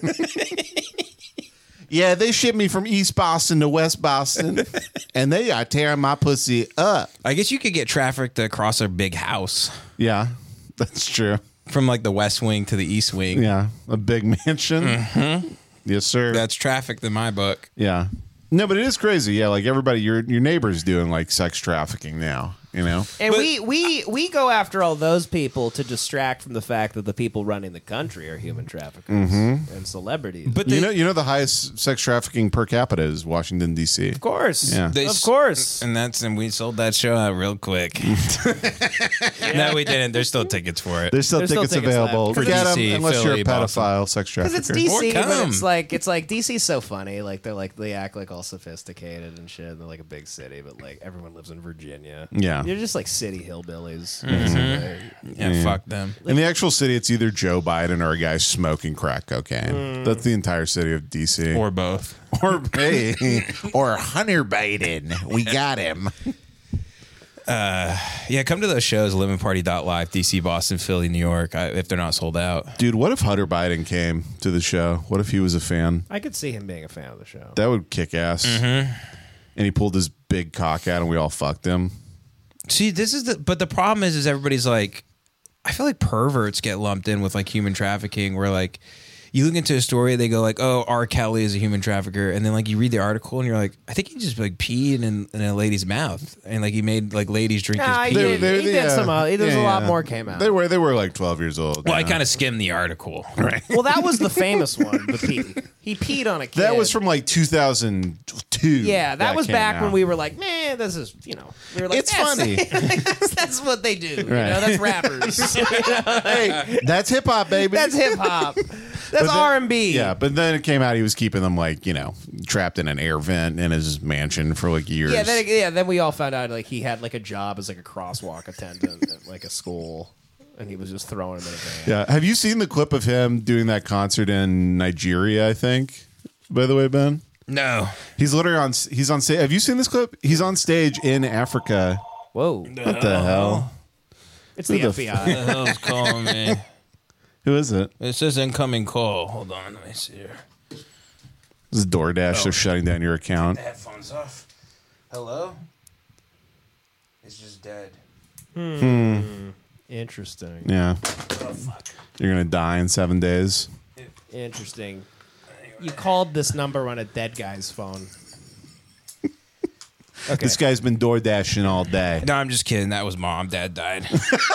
Yeah, they shipped me from East Boston to West Boston, and they are tearing my pussy up. I guess you could get trafficked across a big house Yeah, that's true. from like the west wing to the east wing. Yeah, a big mansion. Mm-hmm. Yes, sir. That's trafficked in my book. yeah. No, but it is crazy. Yeah, like everybody, your your neighbor's doing like sex trafficking now. You know. And we, we we go after all those people to distract from the fact that the people running the country are human traffickers and celebrities. But You they, know, you know the highest sex trafficking per capita is Washington D C. of course, Yeah. They of s- course. and that's and we sold that show out real quick. No, we didn't. There's still tickets for it. There's still There's still tickets tickets left. available. For Get D 'em C, unless Philly, you're a pedophile, sex Because trafficker. it's D C, Or but come. it's like it's like D C's so funny. Like they're like they act like all sophisticated and shit. They're like a big city, but like everyone lives in Virginia. Yeah. You're just like city hillbillies. Yeah, fuck them. In the actual city, it's either Joe Biden or a guy smoking crack cocaine. Mm. That's the entire city of D C. Or both. or, hey, or Hunter Biden. We got him. Yeah, come to those shows, living party dot live, D C, Boston, Philly, New York, I, if they're not sold out. Dude, what if Hunter Biden came to the show? What if he was a fan? I could see him being a fan of the show. That would kick ass. Mm-hmm. And he pulled his big cock out and we all fucked him. See, this is the, but the problem is, is everybody's like, I feel like perverts get lumped in with like human trafficking, where like, you look into a story, they go like, "Oh, R. Kelly is a human trafficker," and then like you read the article and you're like, "I think he just like peed in, in a lady's mouth, and like he made like ladies drink Nah, his he pee." did, he did yeah. some. Uh, there's Yeah, a lot yeah. more came out. They were they were like twelve years old. Well, I yeah. kind of skimmed the article. Right. Well, that was the famous one. The pee. He peed on a kid. That was from like two thousand two. Yeah, that, was came back out. when we were like, man, this is you know, we were like, It's that's, funny. that's, that's what they do. You Right. know, that's rappers. Hey, that's hip hop, baby. That's hip hop. That's But then- R and B. Yeah, but then it came out he was keeping them like, you know, trapped in an air vent in his mansion for like years. Yeah, then yeah, then we all found out like he had like a job as like a crosswalk attendant at like a school, and he was just throwing him in a van. Yeah. Have you seen the clip of him doing that concert in Nigeria, I think? By the way, Ben? No, He's literally on he's on stage. Have you seen this clip? He's on stage in Africa. Whoa, What the hell? it's the Who the F B I. the hell's calling me? Who is it? It says incoming call. Hold on, let me see here. This is DoorDash. They're shutting down your account. Headphones off. Hello? It's just dead. Interesting. Yeah. You're gonna die in seven days. Interesting. You called this number on a dead guy's phone. Okay. This guy's been door dashing all day. No, I'm just kidding. That was mom. Dad died.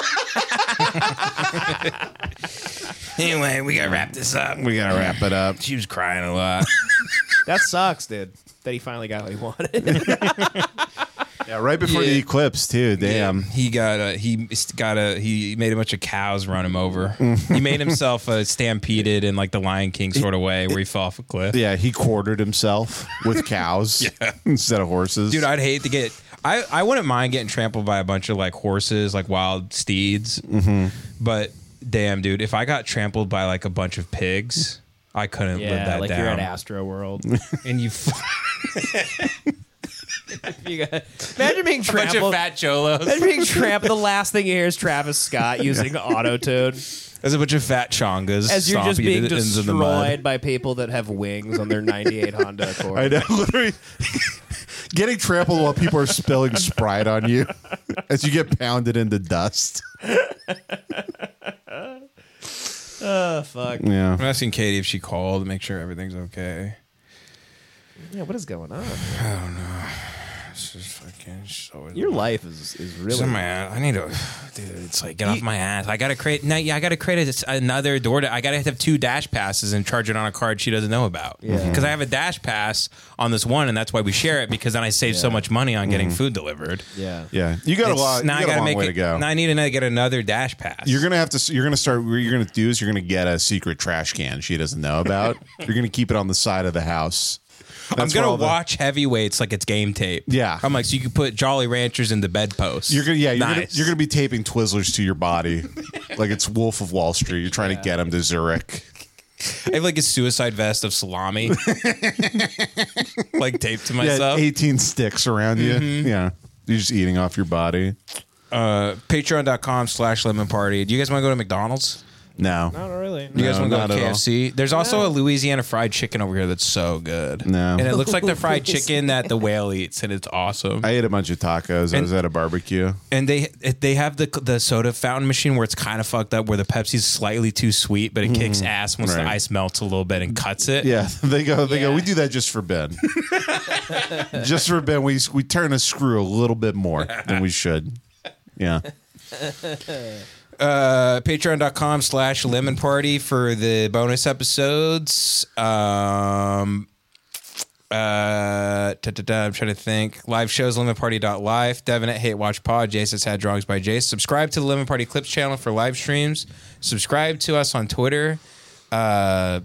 Anyway, we gotta wrap this up. We gotta wrap it up. She was crying a lot. That sucks, dude. That he finally got what he wanted. Yeah, right before Yeah. the eclipse too. Damn. He got a he got a he made a bunch of cows run him over. He made himself a stampeded in like the Lion King sort of way, where he fell off a cliff. Yeah, he quartered himself with cows instead of horses. Dude, I'd hate to get. I, I wouldn't mind getting trampled by a bunch of like horses, like wild steeds. Mm-hmm. But damn, dude, if I got trampled by like a bunch of pigs, I couldn't live yeah, that like down. you're at Astro World. And you f- You got, imagine being a bunch of trampled. fat cholos. Imagine being trampled. The last thing you hear is Travis Scott using auto tune. There's a bunch of fat chongas. As you're just stomping being into- into the mud. destroyed by people that have wings on their ninety-eight Honda Accord. I know, literally getting trampled while people are spilling Sprite on you as you get pounded into dust. Oh, fuck. Yeah. I'm asking Katie if she called to make sure everything's okay. Yeah, what is going on? It's just fucking. So Your life is is It's really. on my ass. I need to, dude. It's like get off my ass. I gotta create. No, yeah, I gotta create a, another door. To, I gotta have two dash passes and charge it on a card she doesn't know about. Yeah. Because I have a dash pass on this one, and that's why we share it. Because then I save so Yeah. much money on getting food delivered. Yeah. Yeah. You got a It's- lot. Now you I got a gotta long make way it. to go. Now I need to get another dash pass. You're gonna have to. You're gonna start. What you're gonna do is you're gonna get a secret trash can she doesn't know about. You're gonna keep it on the side of the house. I'm That's where gonna all the- watch heavyweights like it's game tape. Yeah. I'm like, so you can put Jolly Ranchers in the bedpost. You're gonna. Yeah. You're gonna. Nice. You're gonna be taping Twizzlers to your body, like it's Wolf of Wall Street. You're trying to get him to Zurich. I have like a suicide vest of salami, like taped to Yeah. myself. eighteen sticks around you. Yeah. You're just eating off your body. Uh, Patreon.com slash lemon party. Do you guys want to go to McDonald's? No. Not really. Do you guys No, want to go not to at K all. F C? There's also a Louisiana fried chicken over here that's so good. No. And it looks like the fried chicken that the whale eats, and it's awesome. I ate a bunch of tacos. I And- was at a barbecue. And they they have the the soda fountain machine where it's kind of fucked up, where the Pepsi's slightly too sweet, but it kicks ass once Right. the ice melts a little bit and cuts it. Yeah, they go. They go. Yeah. We do that just for Ben. Just for Ben, we we turn a screw a little bit more than we should. Yeah. Uh, Patreon.com slash lemon party for the bonus episodes. Um, uh, da, da, da, I'm trying to think. Live shows, lemon party dot live. Devin at Hate Watch Pod. Jason's had drawings by Jace. Subscribe to the Lemon Party Clips channel for live streams. Subscribe to us on Twitter. Uh,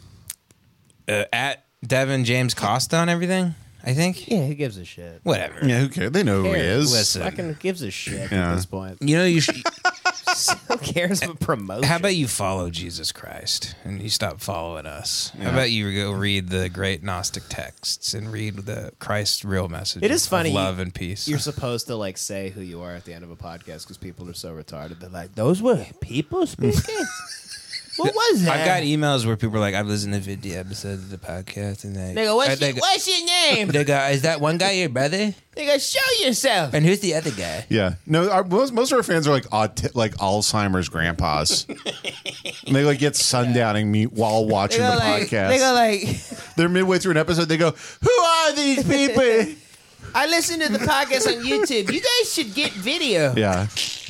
uh, at Devin James Costa on everything, I think. Yeah, who gives a shit? Whatever. Yeah. Who cares? They know who he is. Listen. Fucking gives a shit Yeah. at this point. You know, you should. Who cares about promotion? How about you follow Jesus Christ and you stop following us? How about you go read the great Gnostic texts and read the Christ's real message? It is funny, of love you- and peace. You're supposed to like say who you are at the end of a podcast because people are so retarded. They're like, "Those were people speaking." What was that? I've got emails where people are like, "I've listened to fifty episodes of the podcast," and they, They go, "What's, they, your, what's your name?" they go, "Is that one guy your brother? They go, "Show yourself." And who's the other guy?" Yeah. No. Our, most most of our fans are like aut- like Alzheimer's grandpas. And they like get sundowning me while They watching go the like, podcast. they go like, They're midway through an episode. They go, "Who are these people?" "I listen to the podcast on YouTube. You guys should get video." Yeah.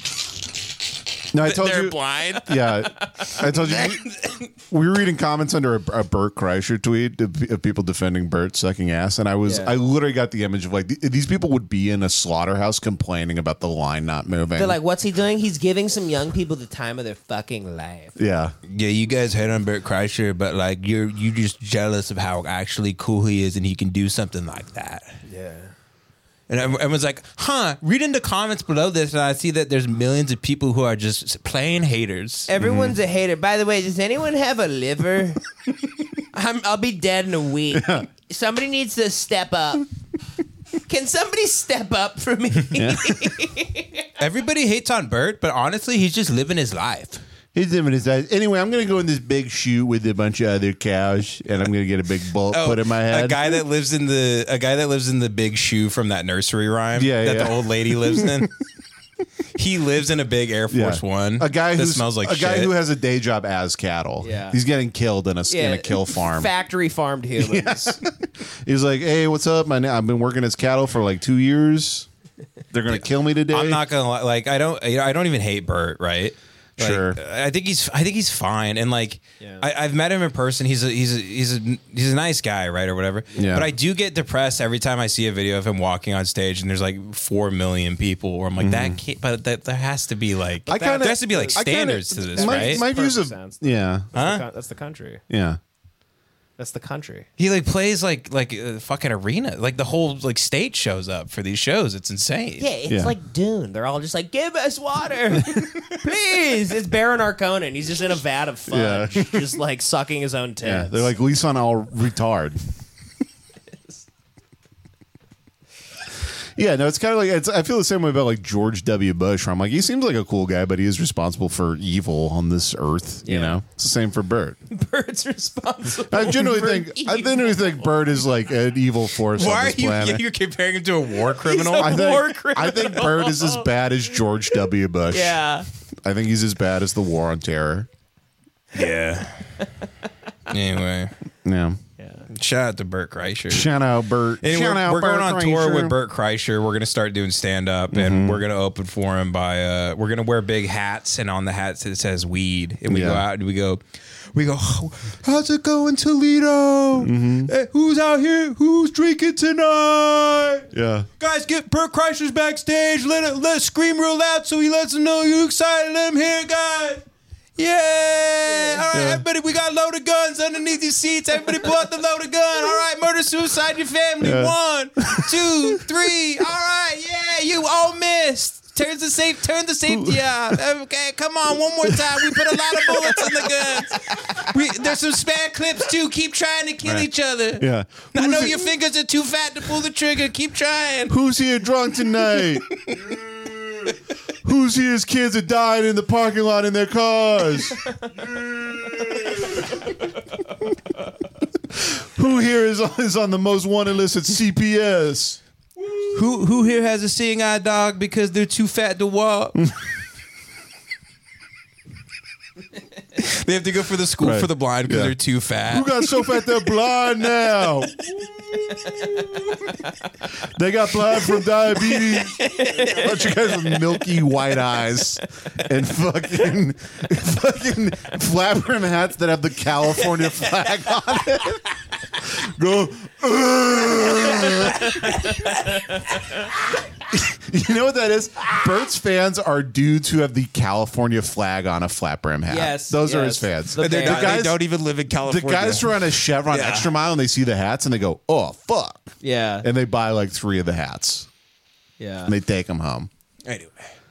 No, I told They're you. blind. Yeah, I told you. We were reading comments under a, a Bert Kreischer tweet of, of people defending Bert sucking ass, and I was, Yeah. I literally got the image of like th- these people would be in a slaughterhouse complaining about the line not moving. They're like, "What's he doing? He's giving some young people the time of their fucking life." yeah, Yeah, you guys hate on Bert Kreischer, but like you're you just jealous of how actually cool he is, and he can do something like that. Yeah. And everyone's like, huh, read in the comments below this, and I see that there's millions of people who are just plain haters. Everyone's a hater. By the way, does anyone have a liver? I'm, I'll be dead in a week. Somebody needs to step up. Can somebody step up for me? Everybody hates on Bert, but honestly, he's just living his life. he's living his life. Anyway, I'm gonna go in this big chute with a bunch of other cows, and I'm gonna get a big bolt put in my head. Oh, A guy that lives in the a guy that lives in the big shoe from that nursery rhyme Yeah, that yeah. the old lady lives in. He lives in a big Air Yeah. Force One. A guy that who smells like a guy shit. who has a day job as cattle. Yeah. he's getting killed in a in a kill farm. Factory farmed humans. He's like, "Hey, what's up? My na- I've been working as cattle for like two years. They're gonna kill me today." I'm not gonna lie, like I don't you know, I don't even hate Bert, right? Like, Sure. I think he's I think he's fine, and like Yeah. I, I've met him in person. He's a he's a, he's a he's a nice guy, right, or whatever. Yeah. But I do get depressed every time I see a video of him walking on stage, and there's like four million people. Where I'm like, that can't, but that there has to be like I kinda- there has to be like I kinda- standards to this, my, right? My views of Perfect sense. yeah, That's, the Huh? con- that's the country. yeah. That's the country. He like plays like like a fucking arena, like the whole like state shows up for these shows. It's insane. Yeah, it's Yeah. like Dune. They're all just like, "Give us water, please." It's Baron Harkonnen. He's just in a vat of fudge, Yeah. just like sucking his own tits. Yeah, they're like Lisan al retard. Yeah, no, it's kind of like it's. I feel the same way about like George W. Bush. Where I'm like, he seems like a cool guy, but he is responsible for evil on this earth. You Yeah. know, it's the same for Bert. Bird's responsible. I generally for think I evil. generally think Bert is like an evil force Why on are this you planet. you're comparing him to a war criminal? a I think, war criminal. I think Bert is as bad as George W. Bush. Yeah. I think he's as bad as the War on Terror. Yeah. Anyway, Yeah. shout out to Bert Kreischer. Shout out Bert. Anyway, Shout we're out we're going Bert on tour Kreischer. with Bert Kreischer. We're going to start doing stand up, Mm-hmm. and we're going to open for him by. Uh, we're going to wear big hats, and on the hats it says weed, and we Yeah. go out and we go, we go. How's it going, Toledo? Mm-hmm. Hey, who's out here? Who's drinking tonight? Yeah. Guys, get Bert Kreischer's backstage. Let it let it scream real loud so he lets them know you're excited. Let him hear it, guys. Yeah. All right, Yeah. everybody, we got loaded guns underneath these seats. Everybody pull out the loaded gun. All right, murder, suicide, your family. Yeah. One, two, three. All right, yeah, you all missed. Turn the safe, turn the safety out. Okay, come on, one more time. We put a lot of bullets in the guns. We, there's some spare clips too. Keep trying to kill Right. each other. Yeah. I know Who's your it- fingers are too fat to pull the trigger. Keep trying. Who's here drunk tonight? Who's here's kids that died in the parking lot in their cars? Who here is on, is on the most wanted list at C P S? Who who here has a seeing eye dog because they're too fat to walk? They have to go for the school Right. for the blind because Yeah. they're too fat. Who got so fat they're blind now? They got blind from diabetes. Bunch of guys with milky white eyes and fucking fucking flat brim hats that have the California flag on it. Go. You know what that is? Bert's fans are dudes who have the California flag on a flat brim hat. Yes, those are yes. his fans. The But they're band. not- guys- they don't even live in The California. guys who are on a Chevron Yeah. Extra Mile and they see the hats and they go, "Oh fuck!" Yeah. and they buy like three of the hats Yeah. and they take them home. Anyway,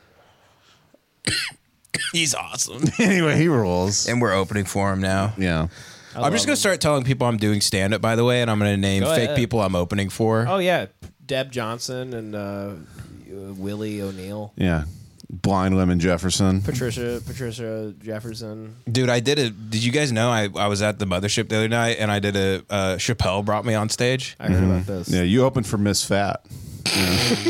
he's awesome, Anyway, he rules. and we're opening for him now. Yeah, I'm just gonna start telling people I'm doing stand up. By the way, and I'm gonna name Go fake ahead. people I'm opening for. Oh yeah, Deb Johnson and uh, Willie O'Neill, yeah. Blind Lemon Jefferson. Patricia Patricia Jefferson. Dude, I did it. Did you guys know I, I was at the mothership the other night and I did a uh, Chappelle brought me on stage? I heard about this. Yeah, you opened for Miss Fat. Yeah.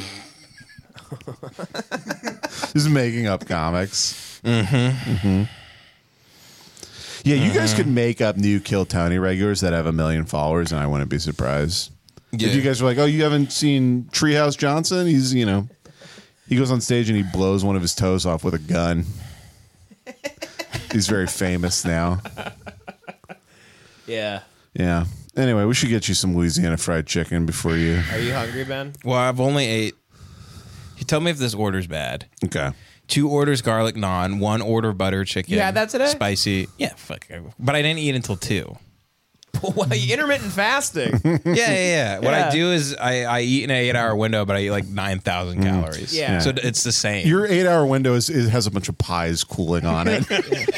Just making up comics. Mm-hmm. Mm-hmm. Yeah, you guys could make up new Kill Tony regulars that have a million followers, and I wouldn't be surprised. Yeah. If you guys were like, "Oh, you haven't seen Treehouse Johnson?" He's, you know, he goes on stage and he blows one of his toes off with a gun. He's very famous now. Yeah. Yeah. Anyway, we should get you some Louisiana fried chicken before you. Are you hungry, Ben? Well, I've only ate. You tell me if this order's bad. Okay. Two orders garlic naan, one order butter chicken. You had that today? Spicy. Yeah, fuck. But I didn't eat until two. Well, intermittent fasting. Yeah, yeah, yeah. What Yeah. I do is I, I eat in an eight hour window, but I eat like nine thousand calories. Yeah. So it's the same. Your eight hour window is, it has a bunch of pies cooling on it.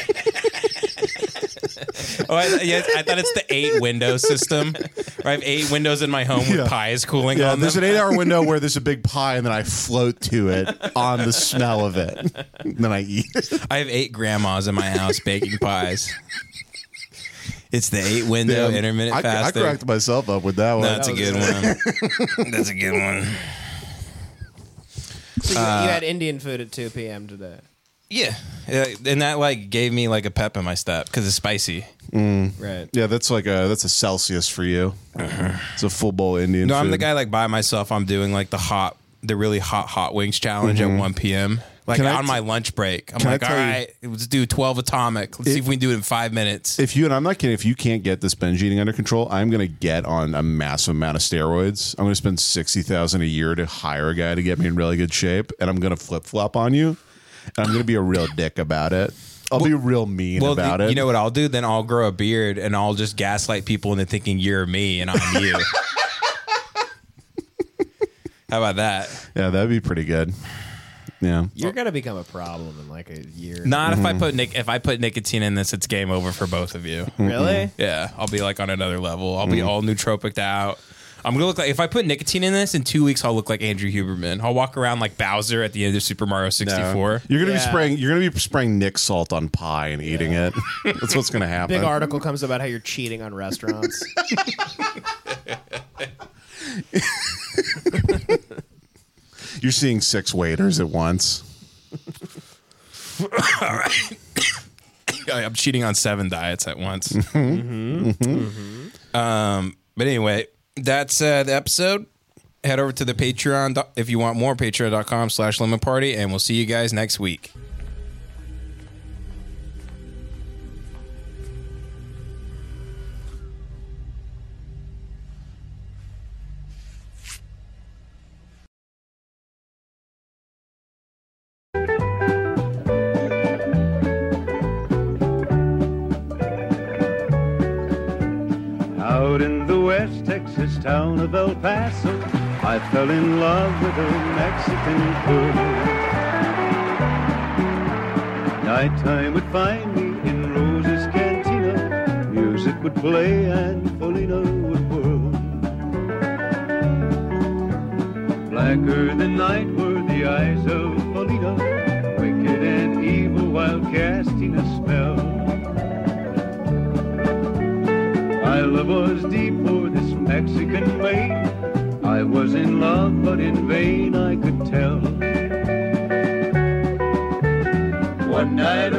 oh, I, yeah, I thought it's the eight window system. Where I have eight windows in my home Yeah. with pies cooling Yeah, on there's them. an eight hour window where there's a big pie and then I float to it on the smell of it. And then I eat it. I have eight grandmas in my house baking pies. It's the eight window Damn, intermittent I, I fasting. cracked myself up with that one. That's a good one. That's a good one. So you, you had Indian food at two p.m. today. Yeah, Yeah, and that like gave me like a pep in my step because it's spicy. Right. Yeah, that's like a that's a Celsius for you. It's a full bowl Indian No, food. I'm the guy like by myself. I'm doing like the hot, the really hot hot wings challenge at one p.m. Like Can I on t- my lunch break. I'm Can I like, all tell you- right, let's do twelve atomic. Let's see if we can do it in five minutes. If you and I'm not kidding, if you can't get this binge eating under control, I'm going to get on a massive amount of steroids. I'm going to spend sixty thousand a year to hire a guy to get me in really good shape, and I'm going to flip flop on you, and I'm going to be a real dick about it. I'll be real mean well, about the- it. you know what I'll do? Then I'll grow a beard and I'll just gaslight people into thinking you're me and I'm you. How about that? Yeah, that'd be pretty good. Yeah. You're gonna become a problem in like a year. Not if I put nic- if I put nicotine in this, it's game over for both of you. Really? Yeah, I'll be like on another level. I'll be all nootropic out. I'm gonna look like if I put nicotine in this in two weeks, I'll look like Andrew Huberman. I'll walk around like Bowser at the end of Super Mario sixty-four. No. You're gonna Yeah. be spraying. You're gonna be spraying Nick salt on pie and eating it. That's what's gonna happen. Big article comes about how you're cheating on restaurants. You're seeing six waiters at once. All right. I'm cheating on seven diets at once. Mm-hmm. Mm-hmm. Um, but anyway, that's uh, the episode. Head over to the Patreon do- if you want more, patreon.com slash lemon party, and we'll see you guys next week. Out in the West Texas town of El Paso, I fell in love with a Mexican girl. Nighttime would find me in Rose's Cantina. Music would play and Felina would whirl. Blacker than night were the eyes of Felina, wicked and evil while casting a spell. My love was deep for this Mexican maid. I was in love, but in vain I could tell. One night